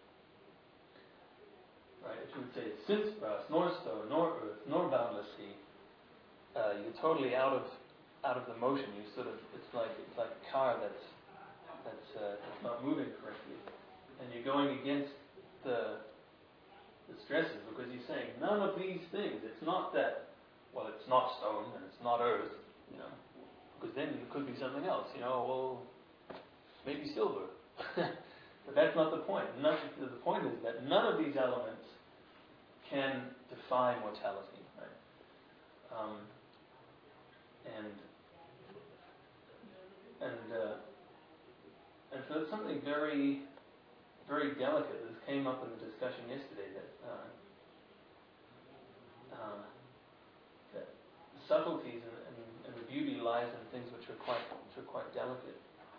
Right? If you would say since brass, nor stone, nor earth, nor boundless sea, uh, you're totally out of out of the motion. You sort of it's like it's like a car that's that's uh, that's not moving correctly, and you're going against the the stresses because you're saying none of these things. It's not that. Well, it's not stone and it's not earth, you know, because then it could be something else. You know, well, maybe silver. But that's not the point. None, the point is that none of these elements can defy mortality, right? Um, and and uh, and so it's something very, very delicate. This came up in the discussion yesterday that uh, uh, that subtleties and, and, and the beauty lies in things which are quite which are quite delicate.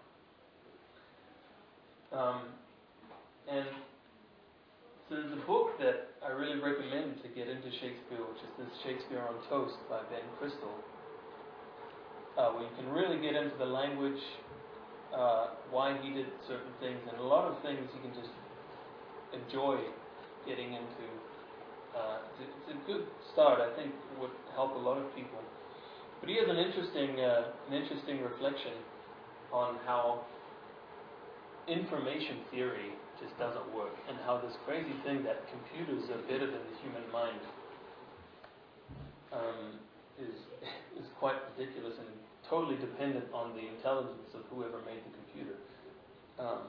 Um, and so there's a book that I really recommend to get into Shakespeare, which is this Shakespeare on Toast by Ben Crystal, uh, where you can really get into the language, uh, why he did certain things, and a lot of things you can just enjoy getting into. Uh, it's, a, it's a good start. I think it would help a lot of people. But he has an interesting, uh, an interesting reflection on how information theory just doesn't work, and how this crazy thing that computers are better than the human mind um, is is quite ridiculous and totally dependent on the intelligence of whoever made the computer. Um,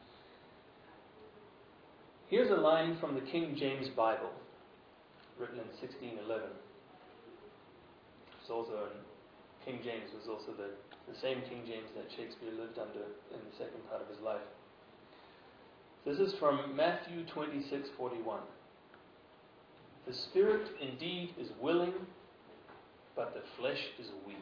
here's a line from the King James Bible, written in sixteen eleven. It's also in, King James was also the the same King James that Shakespeare lived under in the second part of his life. This is from Matthew twenty-six forty-one. The spirit indeed is willing, but the flesh is weak.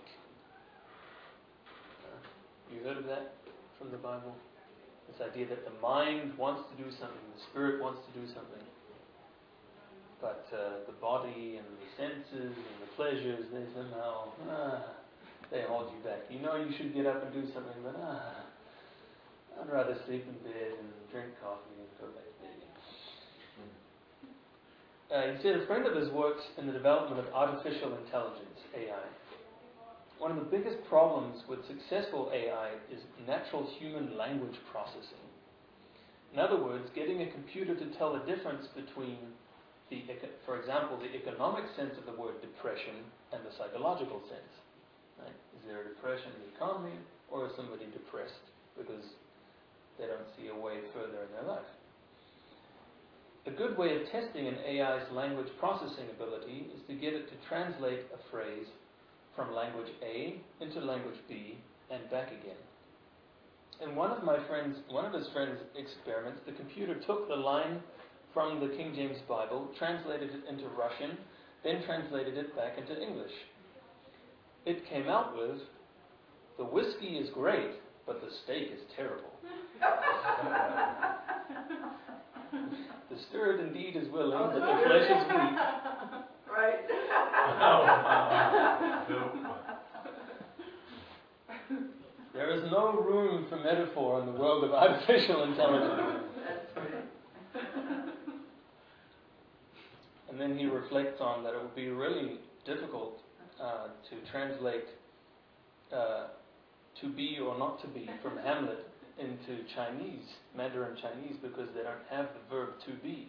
Uh, you heard of that from the Bible? This idea that the mind wants to do something, the spirit wants to do something, but uh, the body and the senses and the pleasures, they somehow, ah, they hold you back. You know you should get up and do something, but ah, I'd rather sleep in bed and drink coffee and go back to bed again. Uh, he said a friend of his works in the development of artificial intelligence, A I. One of the biggest problems with successful A I is natural human language processing. In other words, getting a computer to tell the difference between, the, for example, the economic sense of the word depression and the psychological sense. Right? Is there a depression in the economy, or is somebody depressed because they don't see a way further in their life? A good way of testing an A I's language processing ability is to get it to translate a phrase from language A into language B and back again. In one of my friends, one of his friends' experiments, the computer took the line from the King James Bible, translated it into Russian, then translated it back into English. It came out with, "The whiskey is great, but the steak is terrible." The spirit indeed is willing, but the flesh is weak. Right. There is no room for metaphor in the world of artificial intelligence. That's right. And then he reflects on that it would be really difficult uh, to translate uh, to be or not to be from Hamlet into Chinese, Mandarin Chinese, because they don't have the verb to be.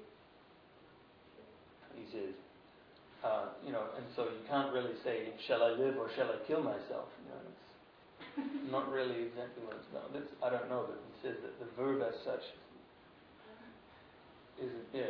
He says, uh, you know, and so you can't really say, shall I live or shall I kill myself? You know, it's not really exactly what it's about. That's, I don't know, but he says that the verb as such isn't there.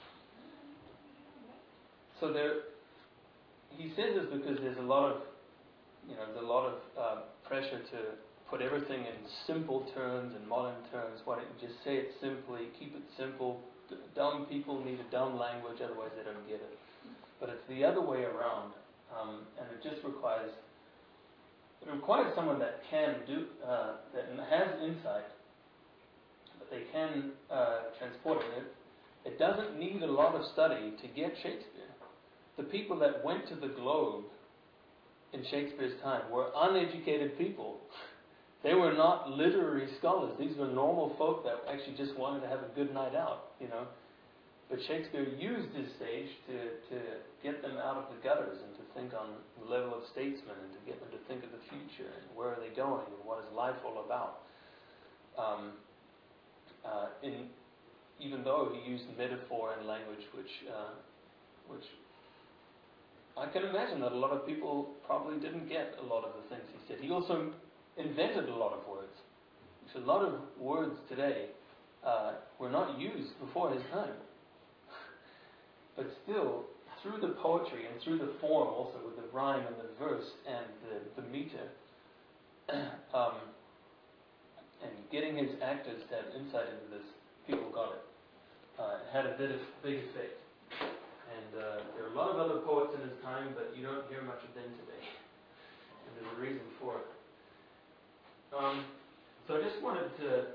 So there, he says this because there's a lot of, you know, there's a lot of uh, pressure to put everything in simple terms and modern terms. Why don't you just say it simply, keep it simple? D- dumb people need a dumb language, otherwise they don't get it. But it's the other way around, um, and it just requires, it requires someone that can do, uh, that has insight, but they can uh, transport it. It doesn't need a lot of study to get Shakespeare. The people that went to the Globe in Shakespeare's time were uneducated people. They were not literary scholars. These were normal folk that actually just wanted to have a good night out, you know. But Shakespeare used his stage to, to get them out of the gutters and to think on the level of statesmen and to get them to think of the future and where are they going and what is life all about. Um, uh, in, even though he used metaphor and language which, uh, which I can imagine that a lot of people probably didn't get a lot of the things he said. He also invented a lot of words. So a lot of words today uh, were not used before his time. But still, through the poetry and through the form also, with the rhyme and the verse and the, the meter, um, and getting his actors to have insight into this, people got it. Uh, it had a bit of big effect. And uh, there are a lot of other poets in his time, but you don't hear much of them today. And there's a reason for it. Um, so I just wanted to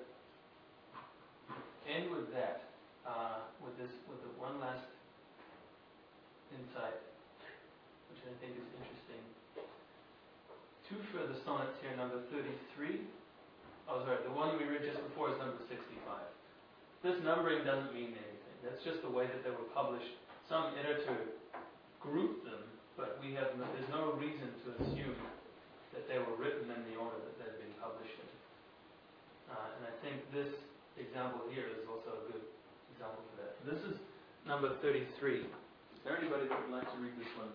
end with that, uh, with this, with the one last insight, which I think is interesting. Two further sonnets here, number thirty-three. Oh, sorry, the one we read just before is number sixty-five. This numbering doesn't mean anything. That's just the way that they were published. Some editor grouped them, but we have no, there's no reason to assume that they were written in the order that they've been published in. Uh, and I think this example here is also a good example for that. This is number thirty-three. Is there anybody that would like to read this one?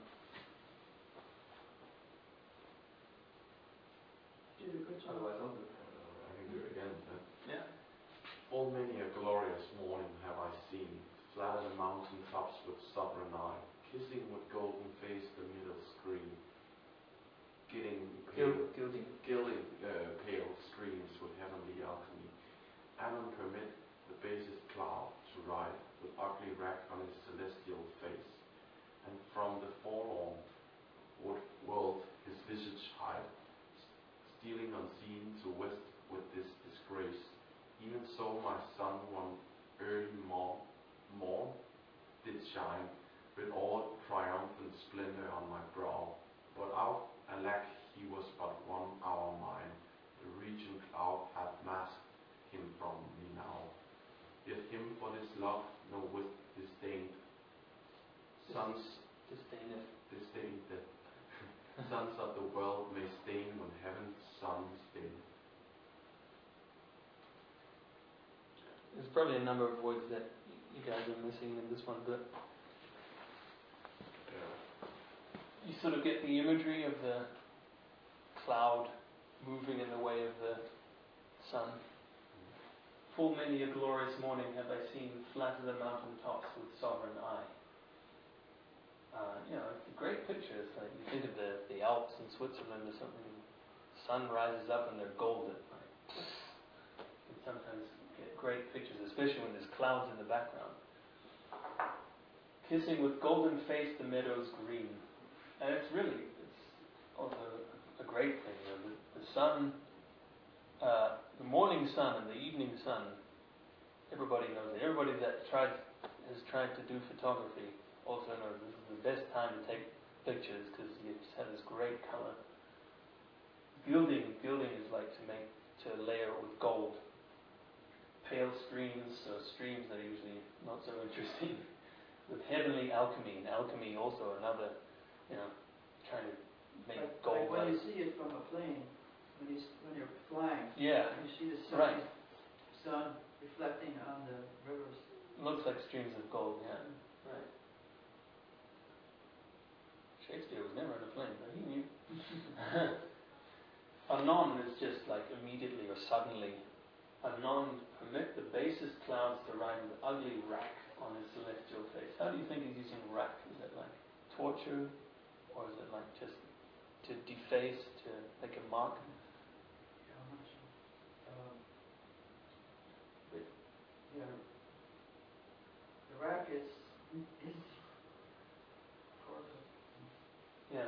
Did a good job. Otherwise, I'll do it. Uh, I can do it again. Then. Yeah. Full many a glorious morning have I seen, flat on the mountain tops with sovereign eye, kissing with golden face the middle screen, gilding pale, Gilding. gilding uh, pale streams with heavenly alchemy. Ammon permit the basest cloud to ride with ugly rack on his celestial face, and from the forlorn world his visage hide, stealing unseen to west with this disgrace. Even so my sun one early morn, morn did shine with all triumphant splendor on my brow, but out, alack, he was but one hour mine. The region cloud hath masked him from me now. Yet him for this love no wit disdained. Sons Disdaineth. disdained the sons of the world may stain when heaven's sun stain. There's probably a number of words that you guys are missing in this one, but Yeah. you sort of get the imagery of the cloud moving in the way of the sun. Full many a glorious morning have I seen, flat of the mountain tops with sovereign eye. Uh, you know, it's a great picture. It's like you think of the, the Alps in Switzerland or something. The sun rises up and they're golden. Right? You can sometimes get great pictures, especially when there's clouds in the background. Kissing with golden face the meadows green. And it's really, it's also a great thing. You know, the, the sun, uh, the morning sun and the evening sun, everybody knows it. Everybody that tried has tried to do photography also knows this is the best time to take pictures because you just have this great color. Gilding, gilding is like to make, to layer with gold. Pale streams, or streams that are usually not so interesting, with heavenly alchemy. And alchemy also another, you know, trying to make Like, gold. like when you like- see it from a plane, when you when you're flying, yeah, you see the sun, right. sun reflecting on the rivers. Looks like streams of gold. Yeah, right. Shakespeare was never in a plane, but he knew. Anon is just like immediately or suddenly. Anon permit the basest clouds to ride with ugly rack on his celestial face. How do you think he's using rack? Is it like torture? Or is it like just to deface, to make a mark? Yeah, I'm not sure. Um, but, yeah, the rack is is part of. Yeah.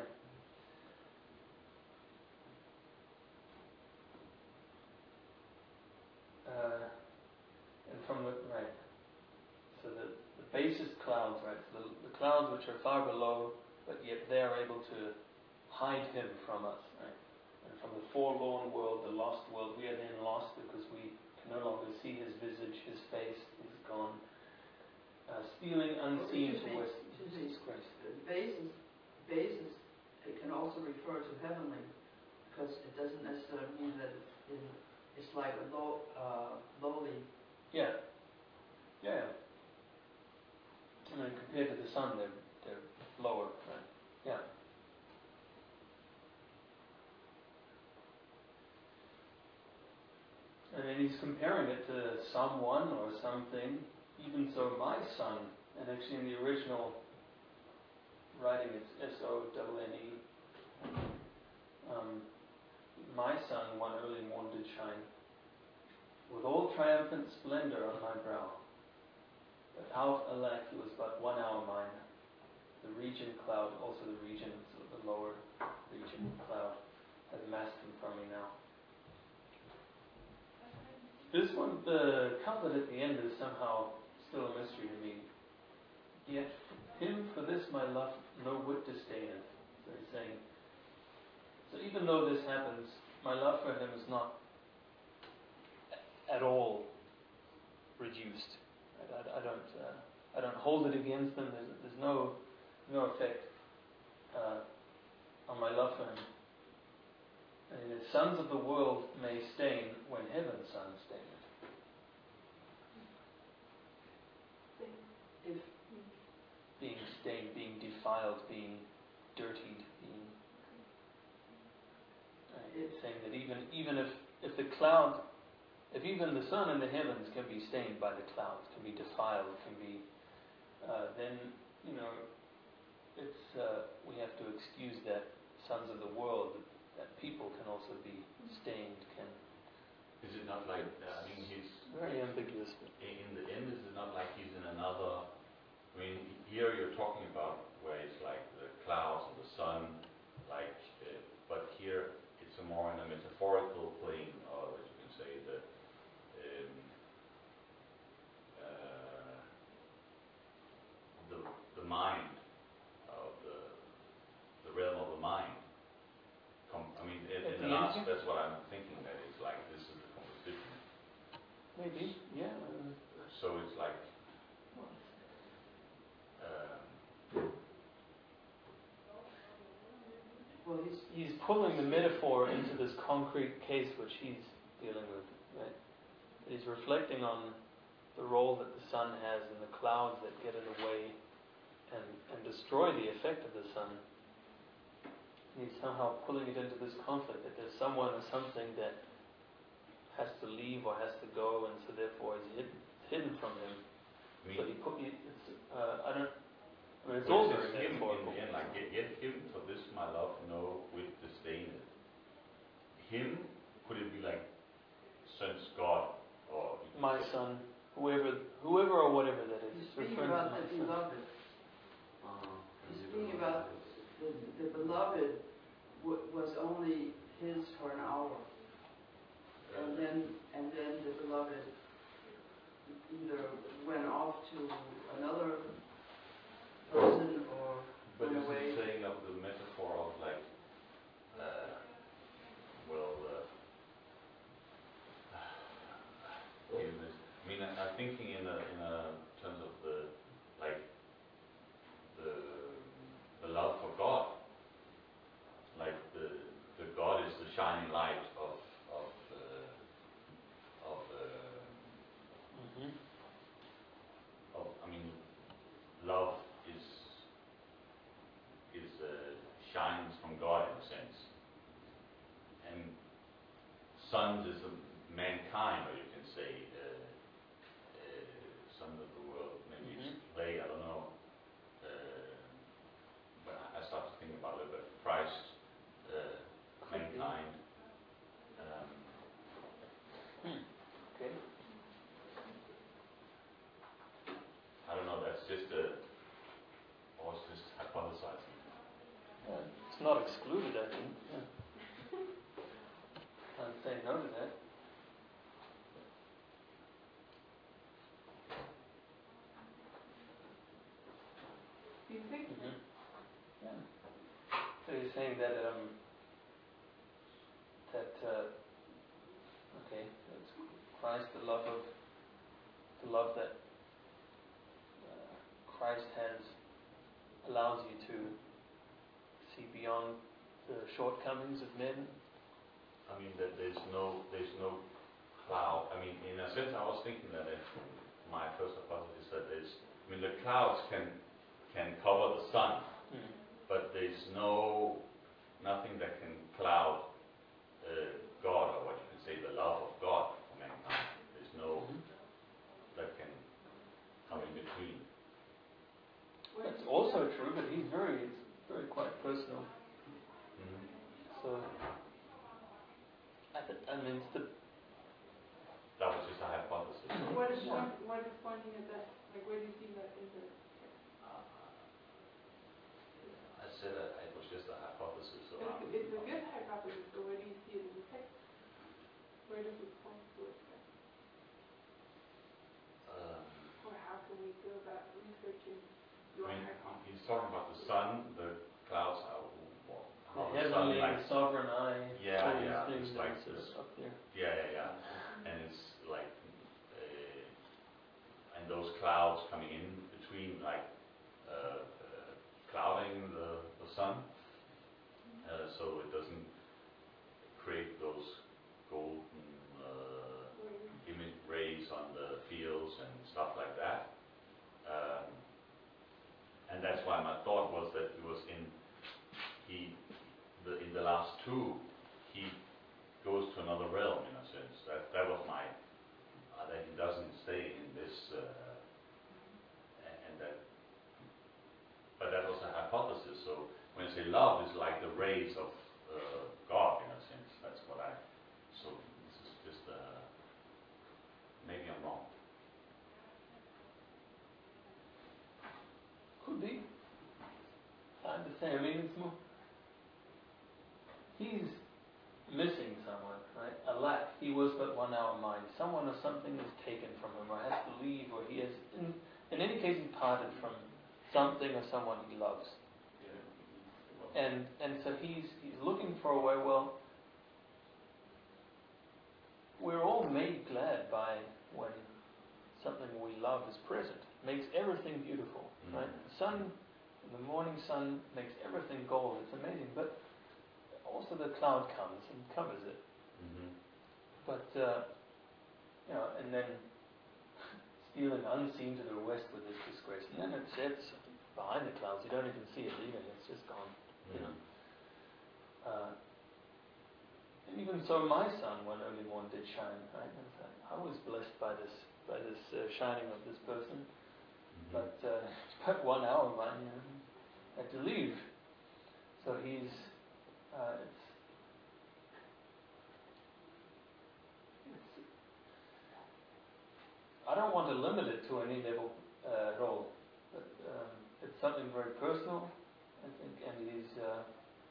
Uh, and from the, right, so that clouds, right? The, the clouds which are far below, but yet they are able to hide him from us, right? And from the forlorn world, the lost world, we are then lost because we can no longer see his visage, his face is gone. Uh, stealing unseen to west. Jesus Christ. The basis, basis, it can also refer to heavenly, because it doesn't necessarily mean that it's, in, it's like a low, uh, lowly. Yeah. Yeah. I mean, compared to the sun, they're, they're lower, right? Yeah. And then he's comparing it to someone or something. Even so, my son, and actually in the original writing it's S O N N E. Um, my son, one early morn did shine, with all triumphant splendor on my brow. But out, alack, he was but one hour mine. The region cloud, also the region, so the lower region cloud, has masked him from me now. This one, the couplet at the end is somehow still a mystery to me. Yet him for this my love no whit disdaineth. So he's saying, so even though this happens, my love for him is not at all reduced. I, I, I don't, uh, I don't hold it against them. There's, there's no, no effect uh, on my love for him. And the sons of the world may stain when heaven's sons stain it. If being stained, being defiled, being dirtied, being right, it's saying that even even if, if the cloud, if even the sun in the heavens can be stained by the clouds, can be defiled, can be, uh, then you know, it's uh, we have to excuse that sons of the world, that people can also be stained. Can Is it not like, uh, I mean, he's very ambiguous. in the end, is it not like he's in another, I mean, here you're talking about where it's like the clouds and the sun, like, uh, but here it's a more in a metaphorical plane, or as you can say, the um, uh, the the mind of the the realm of the mind. Com- I mean, in, in the last, that's what I'm thinking. That it's like this is the composition. Maybe, yeah. So it's like. Um, well, he's He's pulling the metaphor into this concrete case which he's dealing with. Right? He's reflecting on the role that the sun has in the clouds that get in the way and, and destroy the effect of the sun. And he's somehow pulling it into this conflict that there's someone or something that has to leave or has to go, and so therefore is hidden, hidden from him. me, But he put it, it's, uh, I don't. I mean, it's Well, all it very says him metaphorical. in the end, like, yet, yet him for this my love no with disdain. Him, could it be like, since God, or My son, whoever, whoever or whatever that is. he's speaking referring about to the my son. beloved. Uh, He's speaking about the, the beloved w- was only his for an hour, and then and then the beloved either went off to another person or but went is away. it saying of the metaphor of like, uh, well, uh, in this, I mean, I, I'm thinking in a, in a terms of the, like, the, the love for God, like the, the God is the shining light of, of, uh, of, uh, Mm-hmm. of, I mean, love is is uh, shines from God in a sense, and sons is a mankind, or you can say uh, uh, sons of the world. Maybe Mm-hmm. it's play, I don't know. Uh, but I start to think about it. But Christ, uh, mankind. Um, Hmm. Okay. I don't know. That's just a. Or it's just hypothesizing. Uh, it's not excluded, I think. Yeah. Can't say no to that. saying that um, that uh, okay, it's Christ, the love of the love that uh, Christ has allows you to see beyond the shortcomings of men. I mean that there's no there's no cloud. I mean, in a sense, I was thinking that if my first hypothesis that there's, I mean, the clouds can can cover the sun, Mm. but there's no nothing that can cloud uh, God, or what you can say, the love of God for mankind. There's no Mhm. that can come in between. That's also true, but he's very, it's very quite personal. Mm-hmm. So, I, th- I mean, it's the That was just a hypothesis. What is Yeah. point, what is pointing at that? Like, where do you see that in the? Uh, I said that it was just a hypothesis. So It's, I'm- it's a good hypothesis, but where do you see it in the text? Where does it point towards that? um, Or how can we go about researching I your mean, hypothesis? he's talking about the sun, the clouds, how, well, the how the sun, heavenly, like, the sovereign eye, Yeah, all these yeah, things it's that like are sort this. of up there. yeah, yeah, yeah, and it's like, uh, and those clouds coming in between, like, uh, uh, clouding the, the sun, uh, so it doesn't create those golden uh, image rays on the fields and stuff like that. Um, and that's why my thought was that it was in he the in the last two he goes to another realm in a sense. That that was my uh, that he doesn't stay in this uh, and, and that but that was a hypothesis. So when I say love is like the rays of uh, God in a sense. That's what I so this is just uh, maybe I'm wrong. Could be. I understand. I mean, it's more. He's missing someone, right? A lack. He was but one hour mind. Someone or something is taken from him, or has to leave, or he has, in, in any case, he parted from something or someone he loves. And and so he's he's looking for a way. Well, we're all made glad by when something we love is present. Makes everything beautiful, Mm. right? The sun, the morning sun makes everything gold. It's amazing, but also the cloud comes and covers it. Mm-hmm. But uh, you know, and then stealing unseen to the westward is disgrace, and then it sets behind the clouds. You don't even see it leaving; it's just gone. You know. Uh, and even so, my sun, when early morn did shine, right? And so I was blessed by this, by this uh, shining of this person. Mm-hmm. But uh, it's about one hour, man. You know, I had to leave. So he's, uh, it's, it's. I don't want to limit it to any level uh, at all, but um, it's something very personal, I think, and he's. Uh,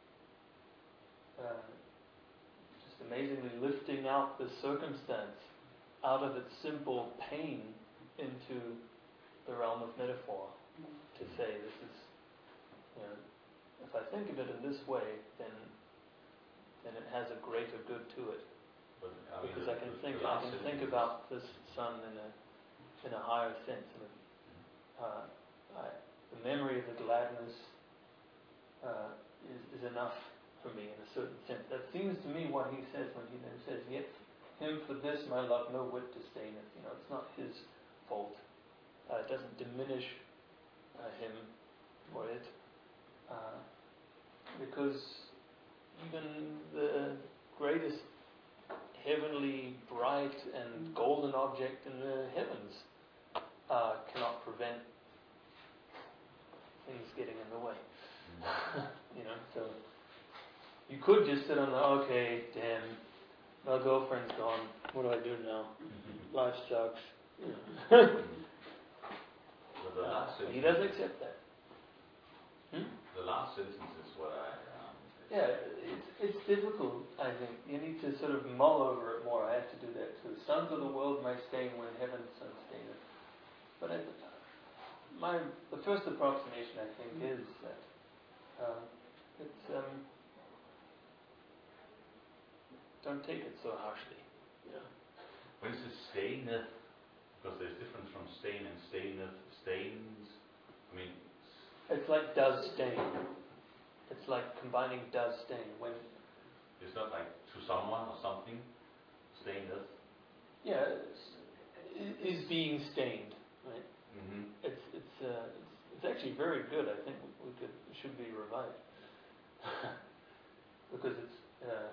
Uh, just amazingly lifting out the circumstance out of its simple pain into the realm of metaphor to say this is, you know, if I think of it in this way, then then it has a greater good to it, But, I mean, because the, I can the, think the I last can think sentence- about this sun in a in a higher sense. I mean, uh, I, the memory of the gladness uh, is is enough for me in a certain sense. That seems to me what he says when he then says, "Yet him for this my love no whit disdaineth." You know, it's not his fault. Uh, it doesn't diminish uh, him or it, uh, because even the greatest heavenly, bright, and golden object in the heavens uh, cannot prevent things getting in the way. You know, so. You could just sit on the, okay, damn, my girlfriend's gone. What do I do now? Life sucks. You know. But the last he sentence, doesn't accept that. Hmm? the last sentence is what I. Um, Yeah, it's it's difficult. I think you need to sort of mull over it more. I have to do that too. Sons of the world may stain when heaven's sun staineth. But I, my the first approximation I think is that uh, it's um, don't take it so harshly. Yeah. When it says staineth, because there's difference from stain and staineth, stains. I mean, It's like does stain. It's like combining does stain. When it's not like to someone or something. Staineth. yeah, it's, it is being stained, right? Mm-hmm. It's it's uh, it's, it's actually very good. I think we could it should be revived because it's uh,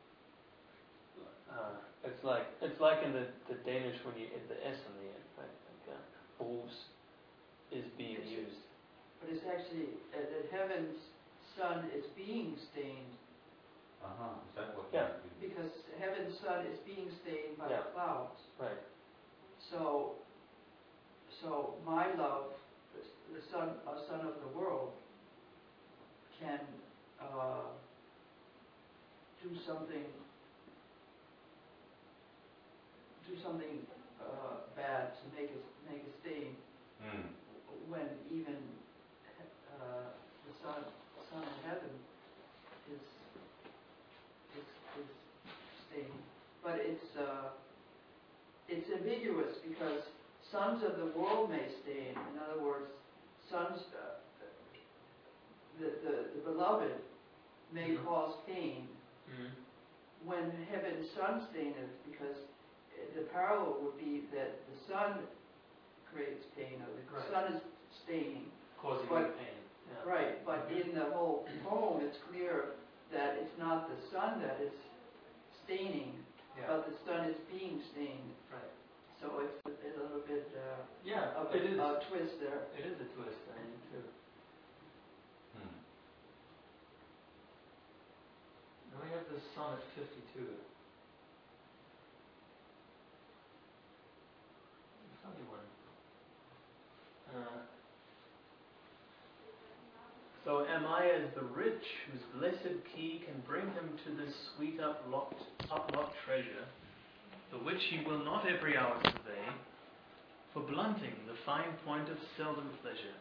uh, it's like it's like in the, the Danish when you add the s in the end, right? Like uh, Bruce is being It's- used. But it's actually, uh, that heaven's sun is being stained, Uh-huh. Is that what Yeah. you mean? because heaven's sun is being stained by Yeah. the clouds. Right. So, so my love, the, the son, uh, son of the world, can uh, do something, do something uh, bad to make a make a stain Mm. when even uh, the son, son of heaven is is is stained. But it's uh, it's ambiguous because sons of the world may stain. In other words, sons, uh, the, the the beloved may Mhm. cause pain Mm-hmm. when heaven's sun staineth, because uh, the parallel would be that the sun creates pain, or the Right. sun is staining. Causing But- you pain. Yeah. Right, but in the whole poem, it's clear that it's not the sun that is staining, Yeah. but the sun is being stained. Right. So it's a, a little bit uh, Yeah. of It a, is. a twist there. It is a twist. I mean, too. Hmm. Then we have this sonnet fifty-two. Funny one. Uh, so am I as the rich, whose blessed key can bring him to this sweet uplocked, uplocked treasure, the which he will not every hour survey, for blunting the fine point of seldom pleasure.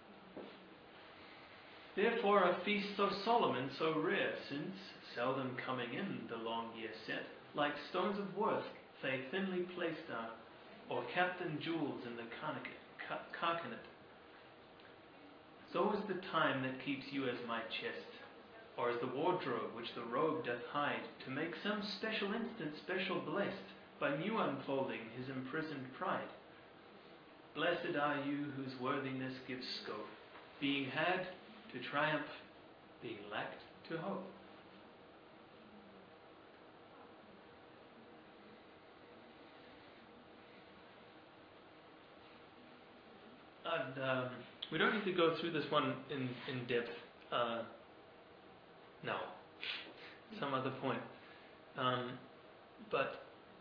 Therefore a feast so solemn and so rare, since, seldom coming in the long year set, like stones of worth they thinly placed are, or kept in jewels in the carcanet, ca- carcanet. So is the time that keeps you as my chest, or as the wardrobe which the robe doth hide, to make some special instant special blessed, by new unfolding his imprisoned pride. Blessed are you whose worthiness gives scope, being had to triumph, being lacked to hope. And um, we don't need to go through this one in, in depth uh, now. Some other point. Um, but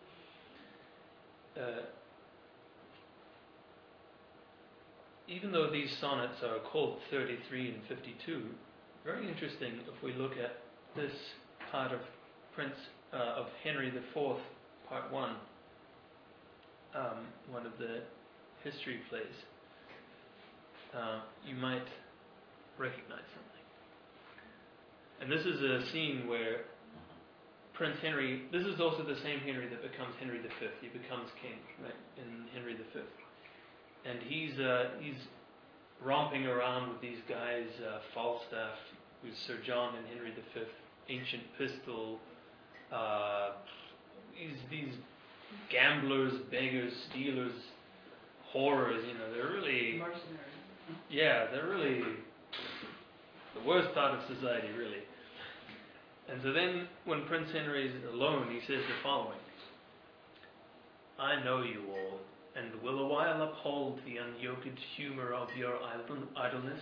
uh, even though these sonnets are called thirty-three and fifty-two, very interesting if we look at this part of Prince uh, of Henry the Fourth, Part One, um, one of the history plays. Uh, you might recognize something. And this is a scene where Prince Henry, this is also the same Henry that becomes Henry the Fifth. He becomes king, right, in Henry the Fifth. And he's uh, he's romping around with these guys, uh, Falstaff, who's Sir John and Henry the Fifth, Ancient Pistol, uh, these, these gamblers, beggars, stealers, horrors, you know, they're really... Mercenary. Yeah, they're really the worst part of society, really. And so then, when Prince Henry is alone, he says the following: I know you all, and will a while uphold the unyoked humour of your idle- idleness.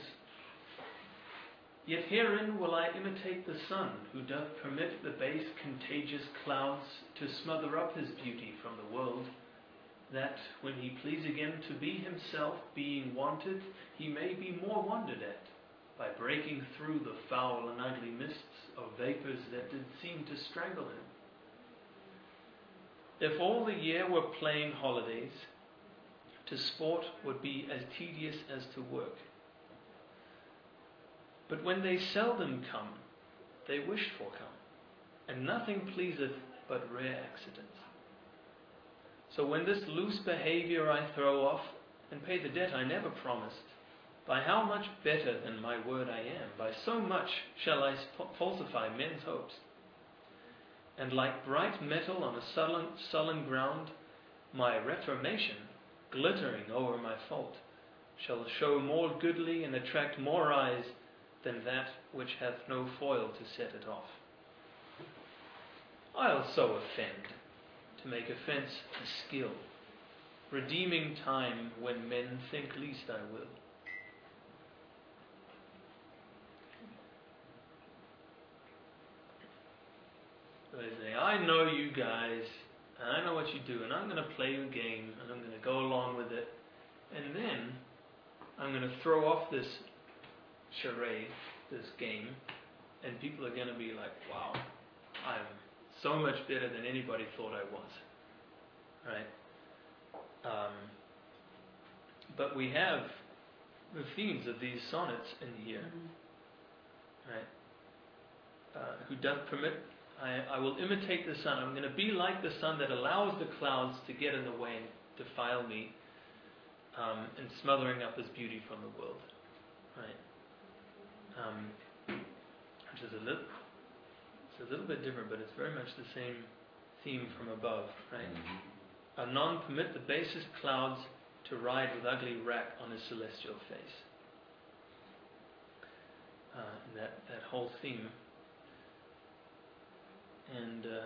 Yet herein will I imitate the sun, who doth permit the base contagious clouds to smother up his beauty from the world, that, when he please again to be himself, being wanted, he may be more wondered at, by breaking through the foul and ugly mists of vapours that did seem to strangle him. If all the year were plain holidays, to sport would be as tedious as to work. But when they seldom come, they wished for come, and nothing pleaseth but rare accidents. So when this loose behavior I throw off and pay the debt I never promised, by how much better than my word I am, by so much shall I falsify men's hopes. And like bright metal on a sullen, sullen ground, my reformation, glittering over my fault, shall show more goodly and attract more eyes than that which hath no foil to set it off. I'll so offend, to make offence a skill, redeeming time when men think least I will. So they say, I know you guys, and I know what you do, and I'm going to play your game, and I'm going to go along with it, and then I'm going to throw off this charade, this game, and people are going to be like, wow, I'm so much better than anybody thought I was. Right? Um, but we have the themes of these sonnets in here. Right? Uh, who doth permit, I, I will imitate the sun. I'm going to be like the sun that allows the clouds to get in the way and defile me, um, and smothering up his beauty from the world. Right? Um, which is a little, it's a little bit different, but it's very much the same theme from above. Right? Mm-hmm. Anon permit the basest clouds to ride with ugly wrack on his celestial face. Uh, and that, that whole theme. And uh,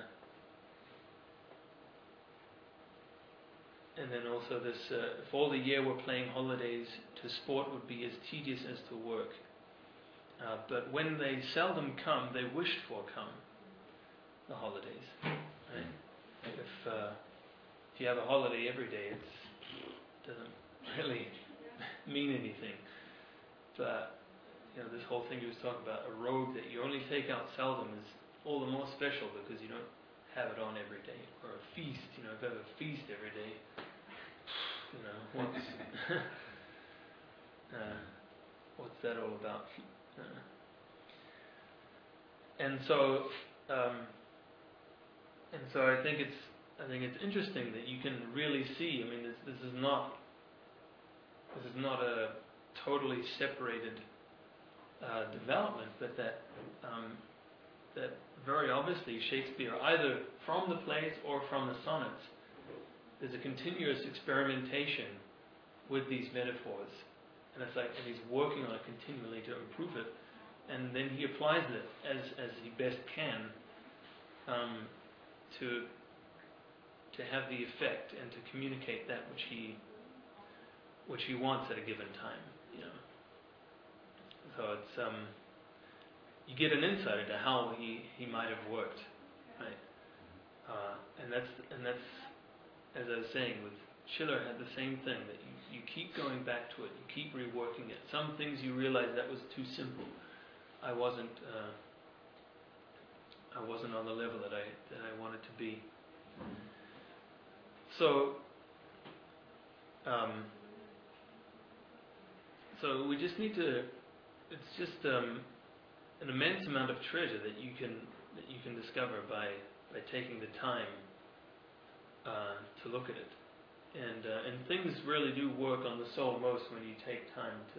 and then also this, uh, if all the year were playing holidays, to sport would be as tedious as to work. Uh, but when they seldom come, they wished for come, the holidays. Right? If uh, if you have a holiday every day, it doesn't really mean anything. But you know, this whole thing he was talking about, a robe that you only take out seldom, is all the more special because you don't have it on every day. Or a feast, you know, if you have a feast every day, you know, what's uh, what's that all about? Uh, and so, um, and so I think it's I think it's interesting that you can really see. I mean, this this is not this is not a totally separated uh, development, but that um, that very obviously Shakespeare, either from the plays or from the sonnets, there's a continuous experimentation with these metaphors, and it's like, and he's working on it continually to improve it, and then he applies it as as he best can um, to to have the effect and to communicate that which he which he wants at a given time. You know, so it's um, you get an insight into how he, he might have worked, right? Uh, and that's and that's as I was saying, with Schiller had the same thing, that you, you keep going back to it, you keep reworking it. Some things you realize that was too simple. I wasn't uh, I wasn't on the level that I that I wanted to be. So um, so we just need to. It's just um, an immense amount of treasure that you can that you can discover by by taking the time uh, to look at it, and uh, and things really do work on the soul most when you take time to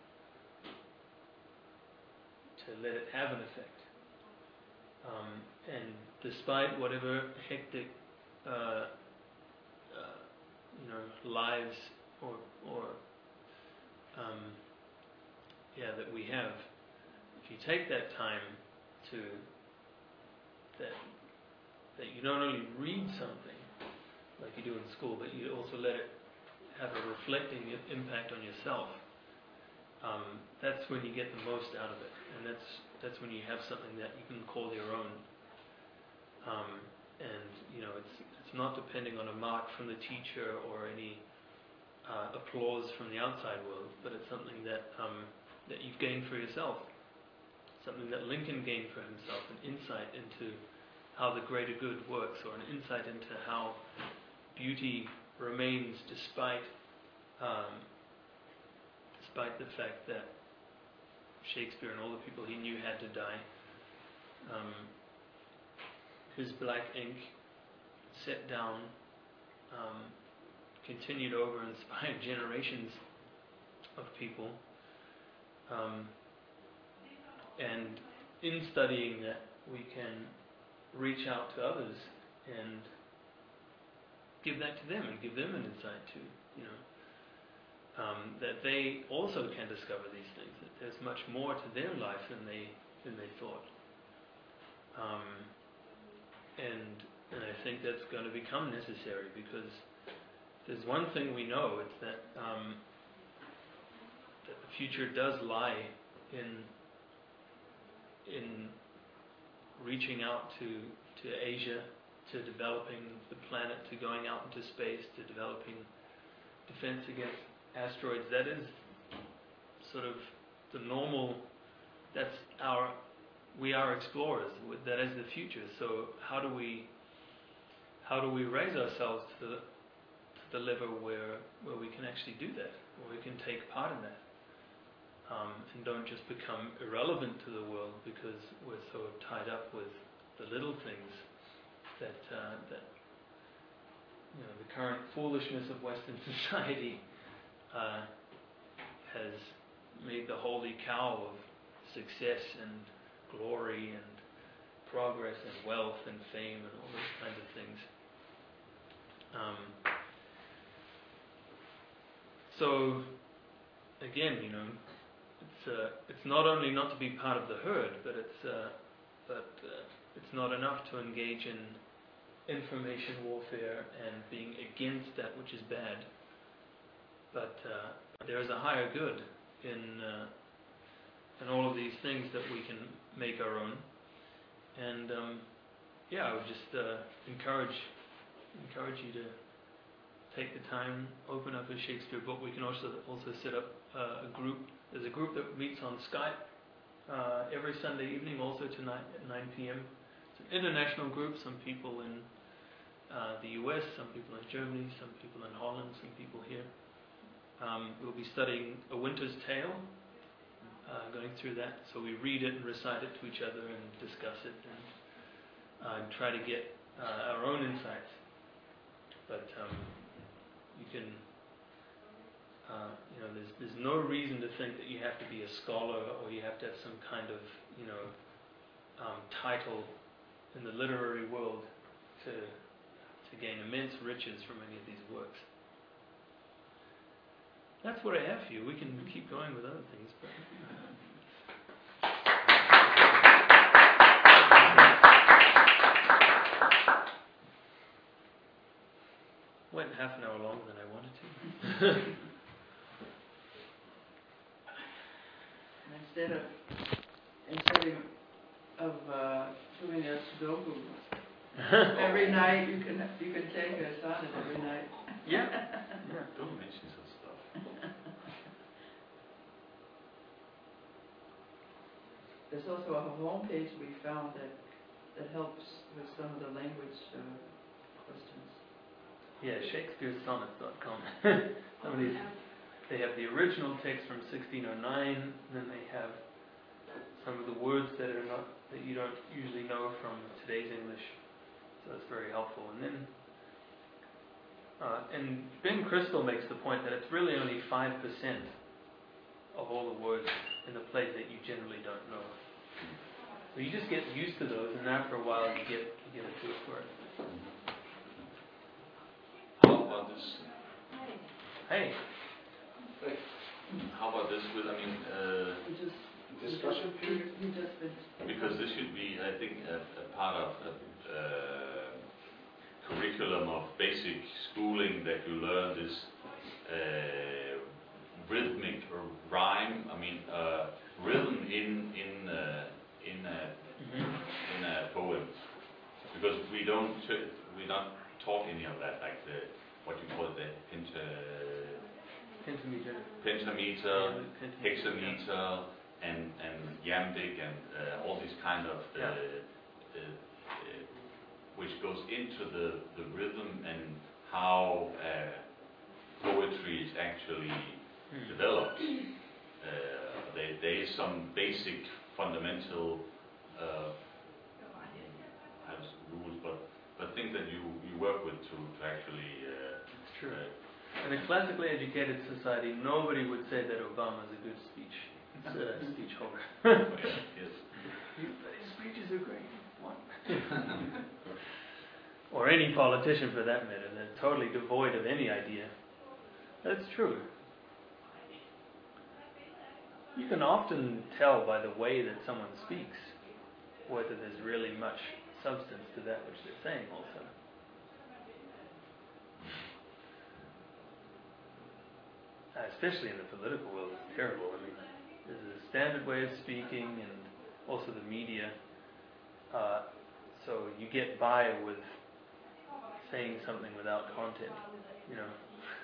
to let it have an effect. Um, and despite whatever hectic uh, uh, you know lives or or um, yeah that we have. If you take that time to that that you not only read something like you do in school, but you also let it have a reflecting impact on yourself, um, that's when you get the most out of it, and that's that's when you have something that you can call your own. Um, and you know, it's it's not depending on a mark from the teacher or any uh, applause from the outside world, but it's something that um, that you've gained for yourself. Something that Lincoln gained for himself, an insight into how the greater good works, or an insight into how beauty remains despite um, despite the fact that Shakespeare and all the people he knew had to die. Um, his black ink set down, um, continued over, inspired generations of people. Um, and in studying that, we can reach out to others and give that to them and give them an insight to, you know, um, that they also can discover these things, that there's much more to their life than they than they thought. Um, and and I think that's going to become necessary, because there's one thing we know, it's that um, that the future does lie in in reaching out to to Asia, to developing the planet, to going out into space, to developing defense against asteroids. That is sort of the normal, that's our, we are explorers, that is the future. So how do we how do we raise ourselves to the, to the level where where we can actually do that, where we can take part in that, um, and don't just become irrelevant to the world because we're so tied up with the little things that uh, that you know, the current foolishness of Western society uh, has made the holy cow of success and glory and progress and wealth and fame and all those kinds of things. Um, so again, you know, it's uh, it's not only not to be part of the herd, but it's uh, but uh, it's not enough to engage in information warfare and being against that which is bad. But uh, there is a higher good in uh, in all of these things that we can make our own. And um, yeah, I would just uh, encourage encourage you to take the time, open up a Shakespeare book. We can also also set up uh, a group. There's a group that meets on Skype uh, every Sunday evening, also tonight at nine p.m. It's an international group. Some people in uh, the U S, some people in Germany, some people in Holland, some people here. Um, we'll be studying A Winter's Tale, uh, going through that. So we read it and recite it to each other and discuss it and uh, try to get uh, our own insights. But um, you can, uh, you know, there's there's no reason to think that you have to be a scholar or you have to have some kind of, you know, um, title in the literary world to to gain immense riches from any of these works. That's what I have for you. We can keep going with other things, but went half an hour longer than I wanted to. Instead of instead of uh, doing a Sudoku every night, you can you can take a sonnet every night. Yeah. Yeah, don't mention some stuff. There's also a homepage we found that that helps with some of the language uh, questions. Yeah, Shakespeare Sonnets dot com. Some of these, they have the original text from sixteen oh nine, and then they have some of the words that are not that you don't usually know from today's English. So that's very helpful. And then, uh, and Ben Crystal makes the point that it's really only five percent of all the words in the play that you generally don't know. So you just get used to those, and after a while you get you get a feel for it. How about this? Hey. How about this with, I mean, uh, We just Discussion we, period? we just finished. because this should be, I think, a, a part of a uh, curriculum of basic schooling that you learn this uh, rhythmic or rhyme. I mean, uh, rhythm in in uh, in a, in a poem, because we don't we're not taught any of that, like the what you call the penta, Pentameter. pentameter, Yeah, hexameter, and and iambic, and uh, all these kind of uh, Yeah. uh, uh, which goes into the the rhythm and how uh, poetry is actually Hmm. developed. Uh, there, there is some basic fundamental uh, rules things that you, you work with to, to actually. Uh, It's true. Uh, In a classically educated society, nobody would say that Obama is a good speech uh, speech holder. yes. But his speeches are great. What? Or any politician for that matter. They're totally devoid of any idea. That's true. You can often tell by the way that someone speaks whether there's really much substance to that which they're saying also. Uh, especially in the political world, it's terrible. I mean, there's a standard way of speaking and also the media. Uh, so you get by with saying something without content, you know.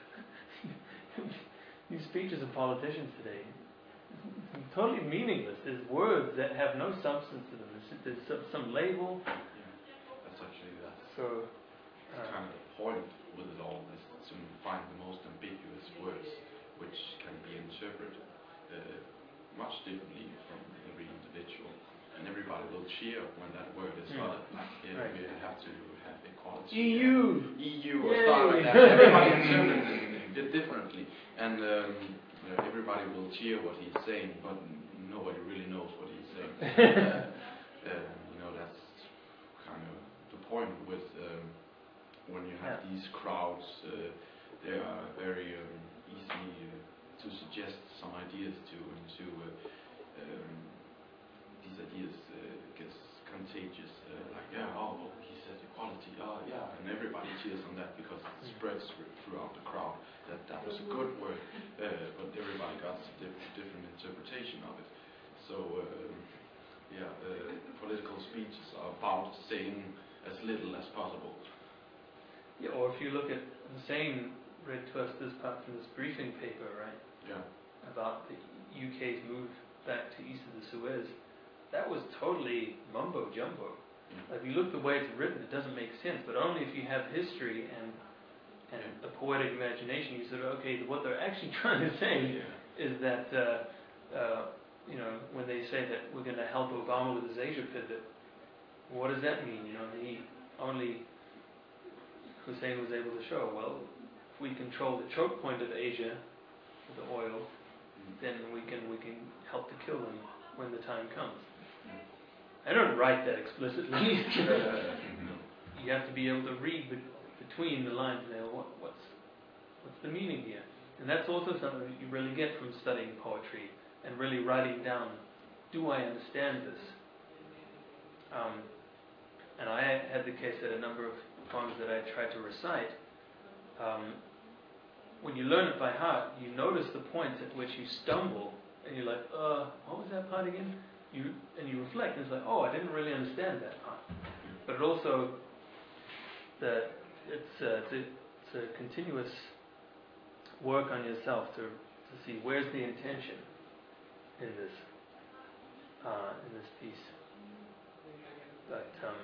These speeches of politicians today, totally meaningless. There's words that have no substance to them. There's, there's some, some label. That's actually that's So, uh, kind of the point with it all is to find the most ambiguous words which can be interpreted uh, much differently from every individual, and everybody will cheer when that word is Mm. uttered. Yeah, Right. we have to have equality. E U. E U or Yay. stuff like that. Everybody interprets it differently, and um, uh, everybody will cheer what he's saying, but nobody really knows what he's saying. uh, uh, you know, that's kind of the point with um, when you have Yeah. these crowds. Uh, they are very um, easy uh, to suggest some ideas to, and to uh, um, these ideas uh, gets contagious. Uh, like, yeah, oh, well, he said equality. Oh, yeah, and everybody cheers on that because it spreads throughout the crowd. That that was a good word, uh, but everybody got a diff different interpretation of it. So, uh, yeah, uh, political speeches are about saying as little as possible. Yeah, or if you look at Hussein read to us this part from this briefing paper, right? Yeah. About the U K's move back to east of the Suez. That was totally mumbo jumbo. Yeah. Like, you look the way it's written, it doesn't make sense. But only if you have history and and a poetic imagination, you sort of, okay, what they're actually trying to say Yeah. is that, uh, uh, you know, when they say that we're going to help Obama with his Asia pivot, what does that mean? You know, he only, Hussein was able to show, well, if we control the choke point of Asia, the oil, then we can we can help to kill them when the time comes. I don't write that explicitly. You have to be able to read the, between the lines there. What, what's what's the meaning here? And that's also something that you really get from studying poetry and really writing down. Do I understand this? Um, and I had the case that a number of poems that I tried to recite. Um, when you learn it by heart, you notice the points at which you stumble, and you're like, "Uh, what was that part again?" You and you reflect, and it's like, "Oh, I didn't really understand that part." But it also that it's, uh, it's, a, it's a continuous work on yourself to to see where's the intention in this uh, in this piece. But um,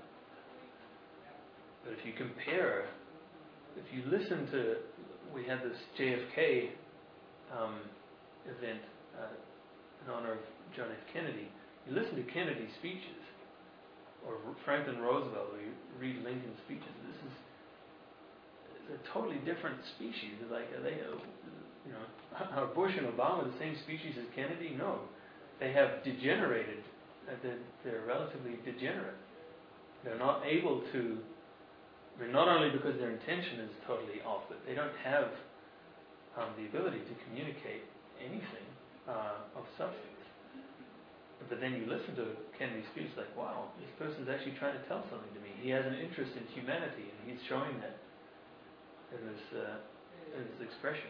but if you compare, if you listen to, we had this J F K um, event uh, in honor of John F. Kennedy. You listen to Kennedy's speeches, or Franklin Roosevelt, or you read Lincoln's speeches. This is a totally different species. Like, are they, you know, are Bush and Obama the same species as Kennedy? No, they have degenerated. Uh, they're, they're relatively degenerate. They're not able to. I mean, not only because their intention is totally off, but they don't have um, the ability to communicate anything uh, of substance. But then you listen to Kennedy's speech, like, wow, this person's actually trying to tell something to me. He has an interest in humanity, and he's showing that in this, uh, in this expression.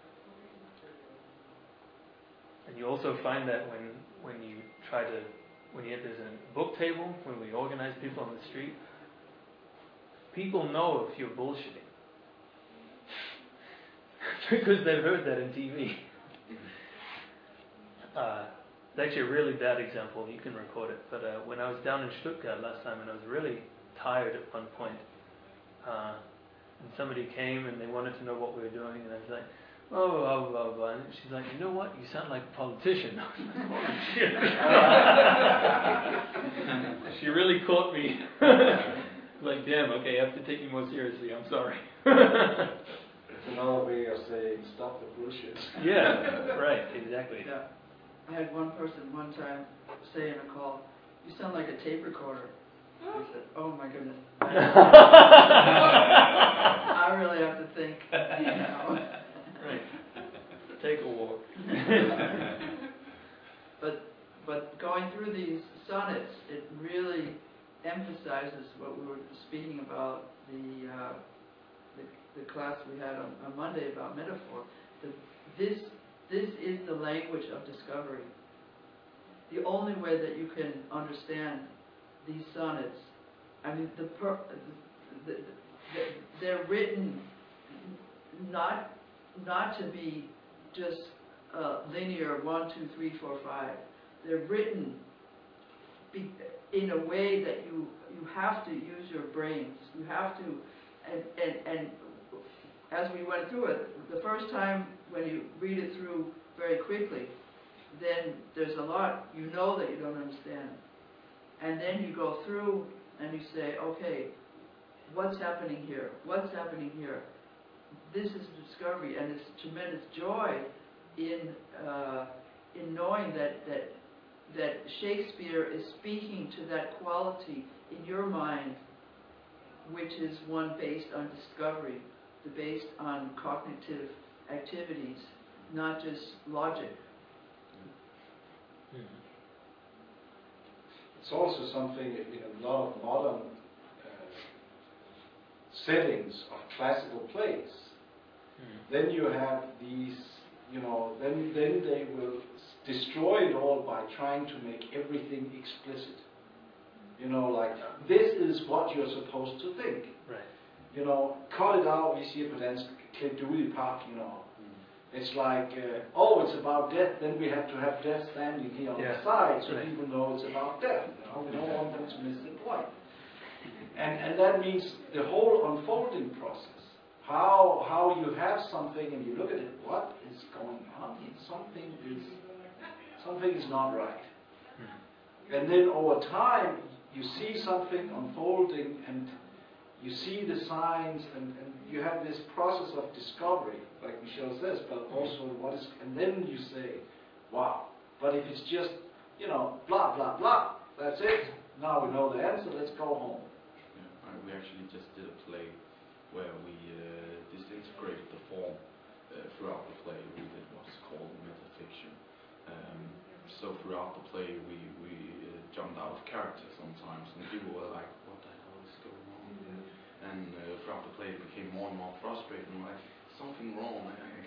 And you also find that when when you try to, when you, there's a book table, when we organize people on the street, people know if you're bullshitting. Because they've heard that in T V. Uh, it's actually a really bad example. You can record it. But uh, when I was down in Stuttgart last time, and I was really tired at one point, uh, and somebody came and they wanted to know what we were doing, and I was like, oh, blah, blah, blah. And she's like, you know what? You sound like a politician. I was like, holy shit. She really caught me. Like, damn, okay, I have to take you more seriously, I'm sorry. It's another way of saying stop the bullshit. Yeah, right, exactly. Yeah. I had one person one time say in a call, "You sound like a tape recorder." I said, "Oh my goodness." I really have to think now. Right. Take a walk. But but going through these sonnets, it really emphasizes what we were speaking about the uh, the, the class we had on, on Monday about metaphor. That this this is the language of discovery. The only way that you can understand these sonnets, I mean, the, per, the, the, the they're written not not to be just uh, linear one, two, three, four, five. They're written be, in a way that you you have to use your brains. You have to, and and and as we went through it, the first time when you read it through very quickly, then there's a lot you know that you don't understand, and then you go through and you say, okay, what's happening here? What's happening here? This is discovery, and it's tremendous joy in uh, in knowing that that that Shakespeare is speaking to that quality in your mind, which is one based on discovery, based on cognitive activities, not just logic. Mm-hmm. It's also something in a lot of modern uh, settings of classical plays. Mm-hmm. Then you have these, you know, then then they will destroy it all by trying to make everything explicit. You know, like, this is what you're supposed to think. Right. You know, cut it out, vi siger på dansk, klædt ud i pap, you know. It's like, uh, oh, it's about death, then we have to have death standing here on yeah. the side so right. people know it's about death. You know? We don't want them to miss the point. And and that means the whole unfolding process. How how you have something and you look at it, what is going on here? Something is something is not right. Mm. And then over time you see something unfolding and you see the signs and, and you have this process of discovery, like Michel says, but also what is, and then you say, wow. But if it's just, you know, blah, blah, blah, that's it. Now we know the answer, let's go home. Yeah, we actually just did a play where we uh, disintegrated the form uh, throughout the play. We did what's called metafiction. Um, so throughout the play we, we uh, jumped out of character sometimes, and people were like, what the hell is going on? And uh, throughout the play it became more and more frustrated, and like, something wrong,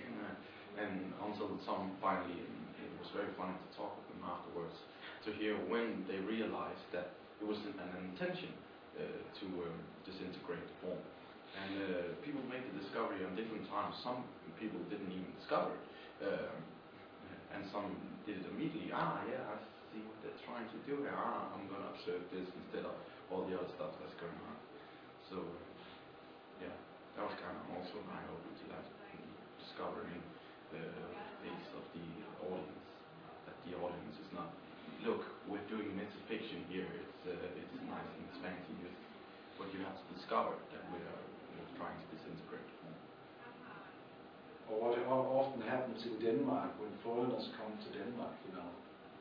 and until some finally, it was very funny to talk with them afterwards, to hear when they realized that it was an, an intention uh, to um, disintegrate the form. And uh, people make the discovery on different times. Some people didn't even discover it, um, and some did it immediately. Ah, yeah, I see what they're trying to do here. Ah, I'm going to observe this instead of all the other stuff that's going on. So, yeah, that was kind of also an eye-opener to that, discovering the face of the audience, that the audience is not, look, we're doing metafiction here, it's uh, it's nice and it's fancy, but you have to discover that we're, we're trying to disintegrate the form. Or what often happens in Denmark when foreigners come to Denmark, you know,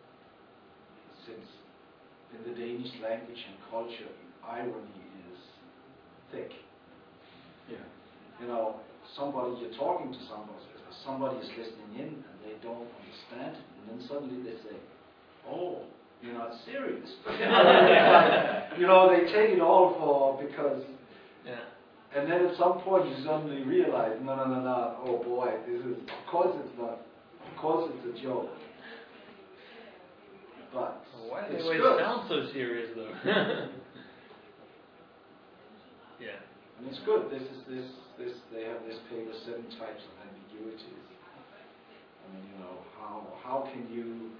since in the Danish language and culture, irony is thick. Yeah. You know, somebody, you're talking to somebody, somebody is listening in and they don't understand it, and then suddenly they say, oh, you're not serious. You know, they take it all for, because, Yeah. and then at some point you suddenly realize, no, no, no, no, oh boy, this is, of course it's not, of course it's a joke. But Why do it's they always good. sound so serious, though? Yeah. And it's good. This is this this they have this paper, seven types of ambiguities. I mean, you know, how how can you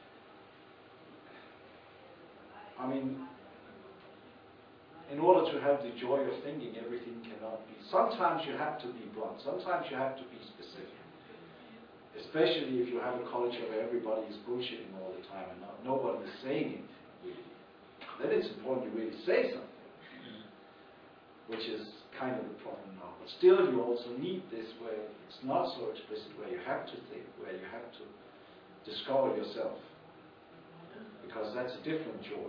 I mean, in order to have the joy of thinking, everything cannot be. Sometimes you have to be blunt. Sometimes you have to be specific. Especially if you have a culture where everybody is bullshitting all the time and not, nobody is saying it, really. Then it's important you really say something. which is kind of the problem now. But still, you also need this where it's not so explicit, where you have to think, where you have to discover yourself, because that's a different joy.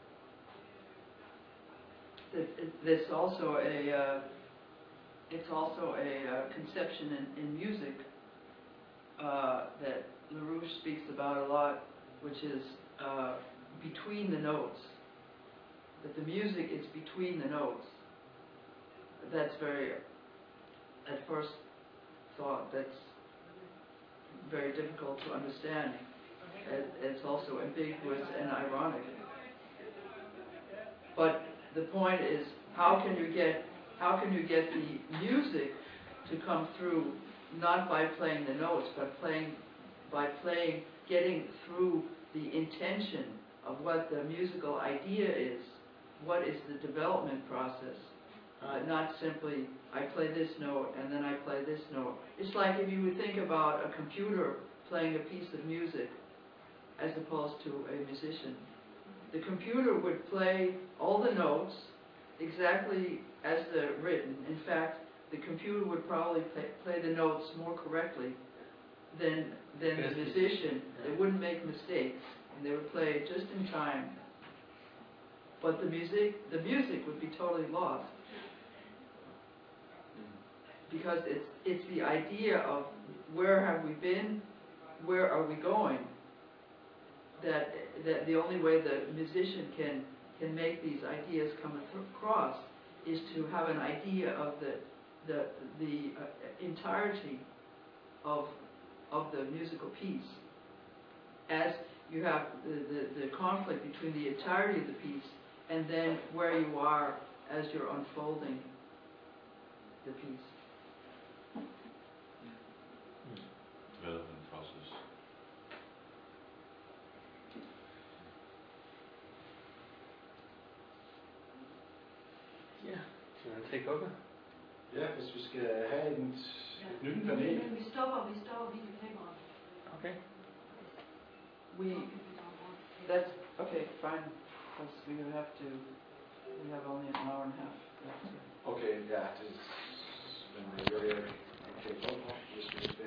There's also a uh, it's also a uh, conception in, in music uh, that LaRouche speaks about a lot, which is uh, between the notes. That the music is between the notes. That's very, at first thought, that's very difficult to understand. It's also ambiguous and ironic. But the point is, how can you get how can you get the music to come through, not by playing the notes, but playing by playing, getting through the intention of what the musical idea is. What is the development process? Uh, not simply, I play this note and then I play this note. It's like if you would think about a computer playing a piece of music as opposed to a musician. The computer would play all the notes exactly as they're written. In fact, the computer would probably play, play the notes more correctly than, than the musician. They wouldn't make mistakes, and they would play it just in time. But the music, the music would be totally lost, because it's it's the idea of where have we been, where are we going. That that the only way the musician can can make these ideas come across is to have an idea of the the the uh, entirety of of the musical piece. As you have the, the the conflict between the entirety of the piece and then where you are as you're unfolding the piece. Development process. Yeah. Do you want to take over? Ja, hvis vi skal have et, et nyt panel. Men vi stopper, vi stopper videokameraet. Okay. We that's okay, fine. Because we would have to. We have only an hour and a half left. Okay, ja, det er, men det er, okay, godt nok, hvis vi skal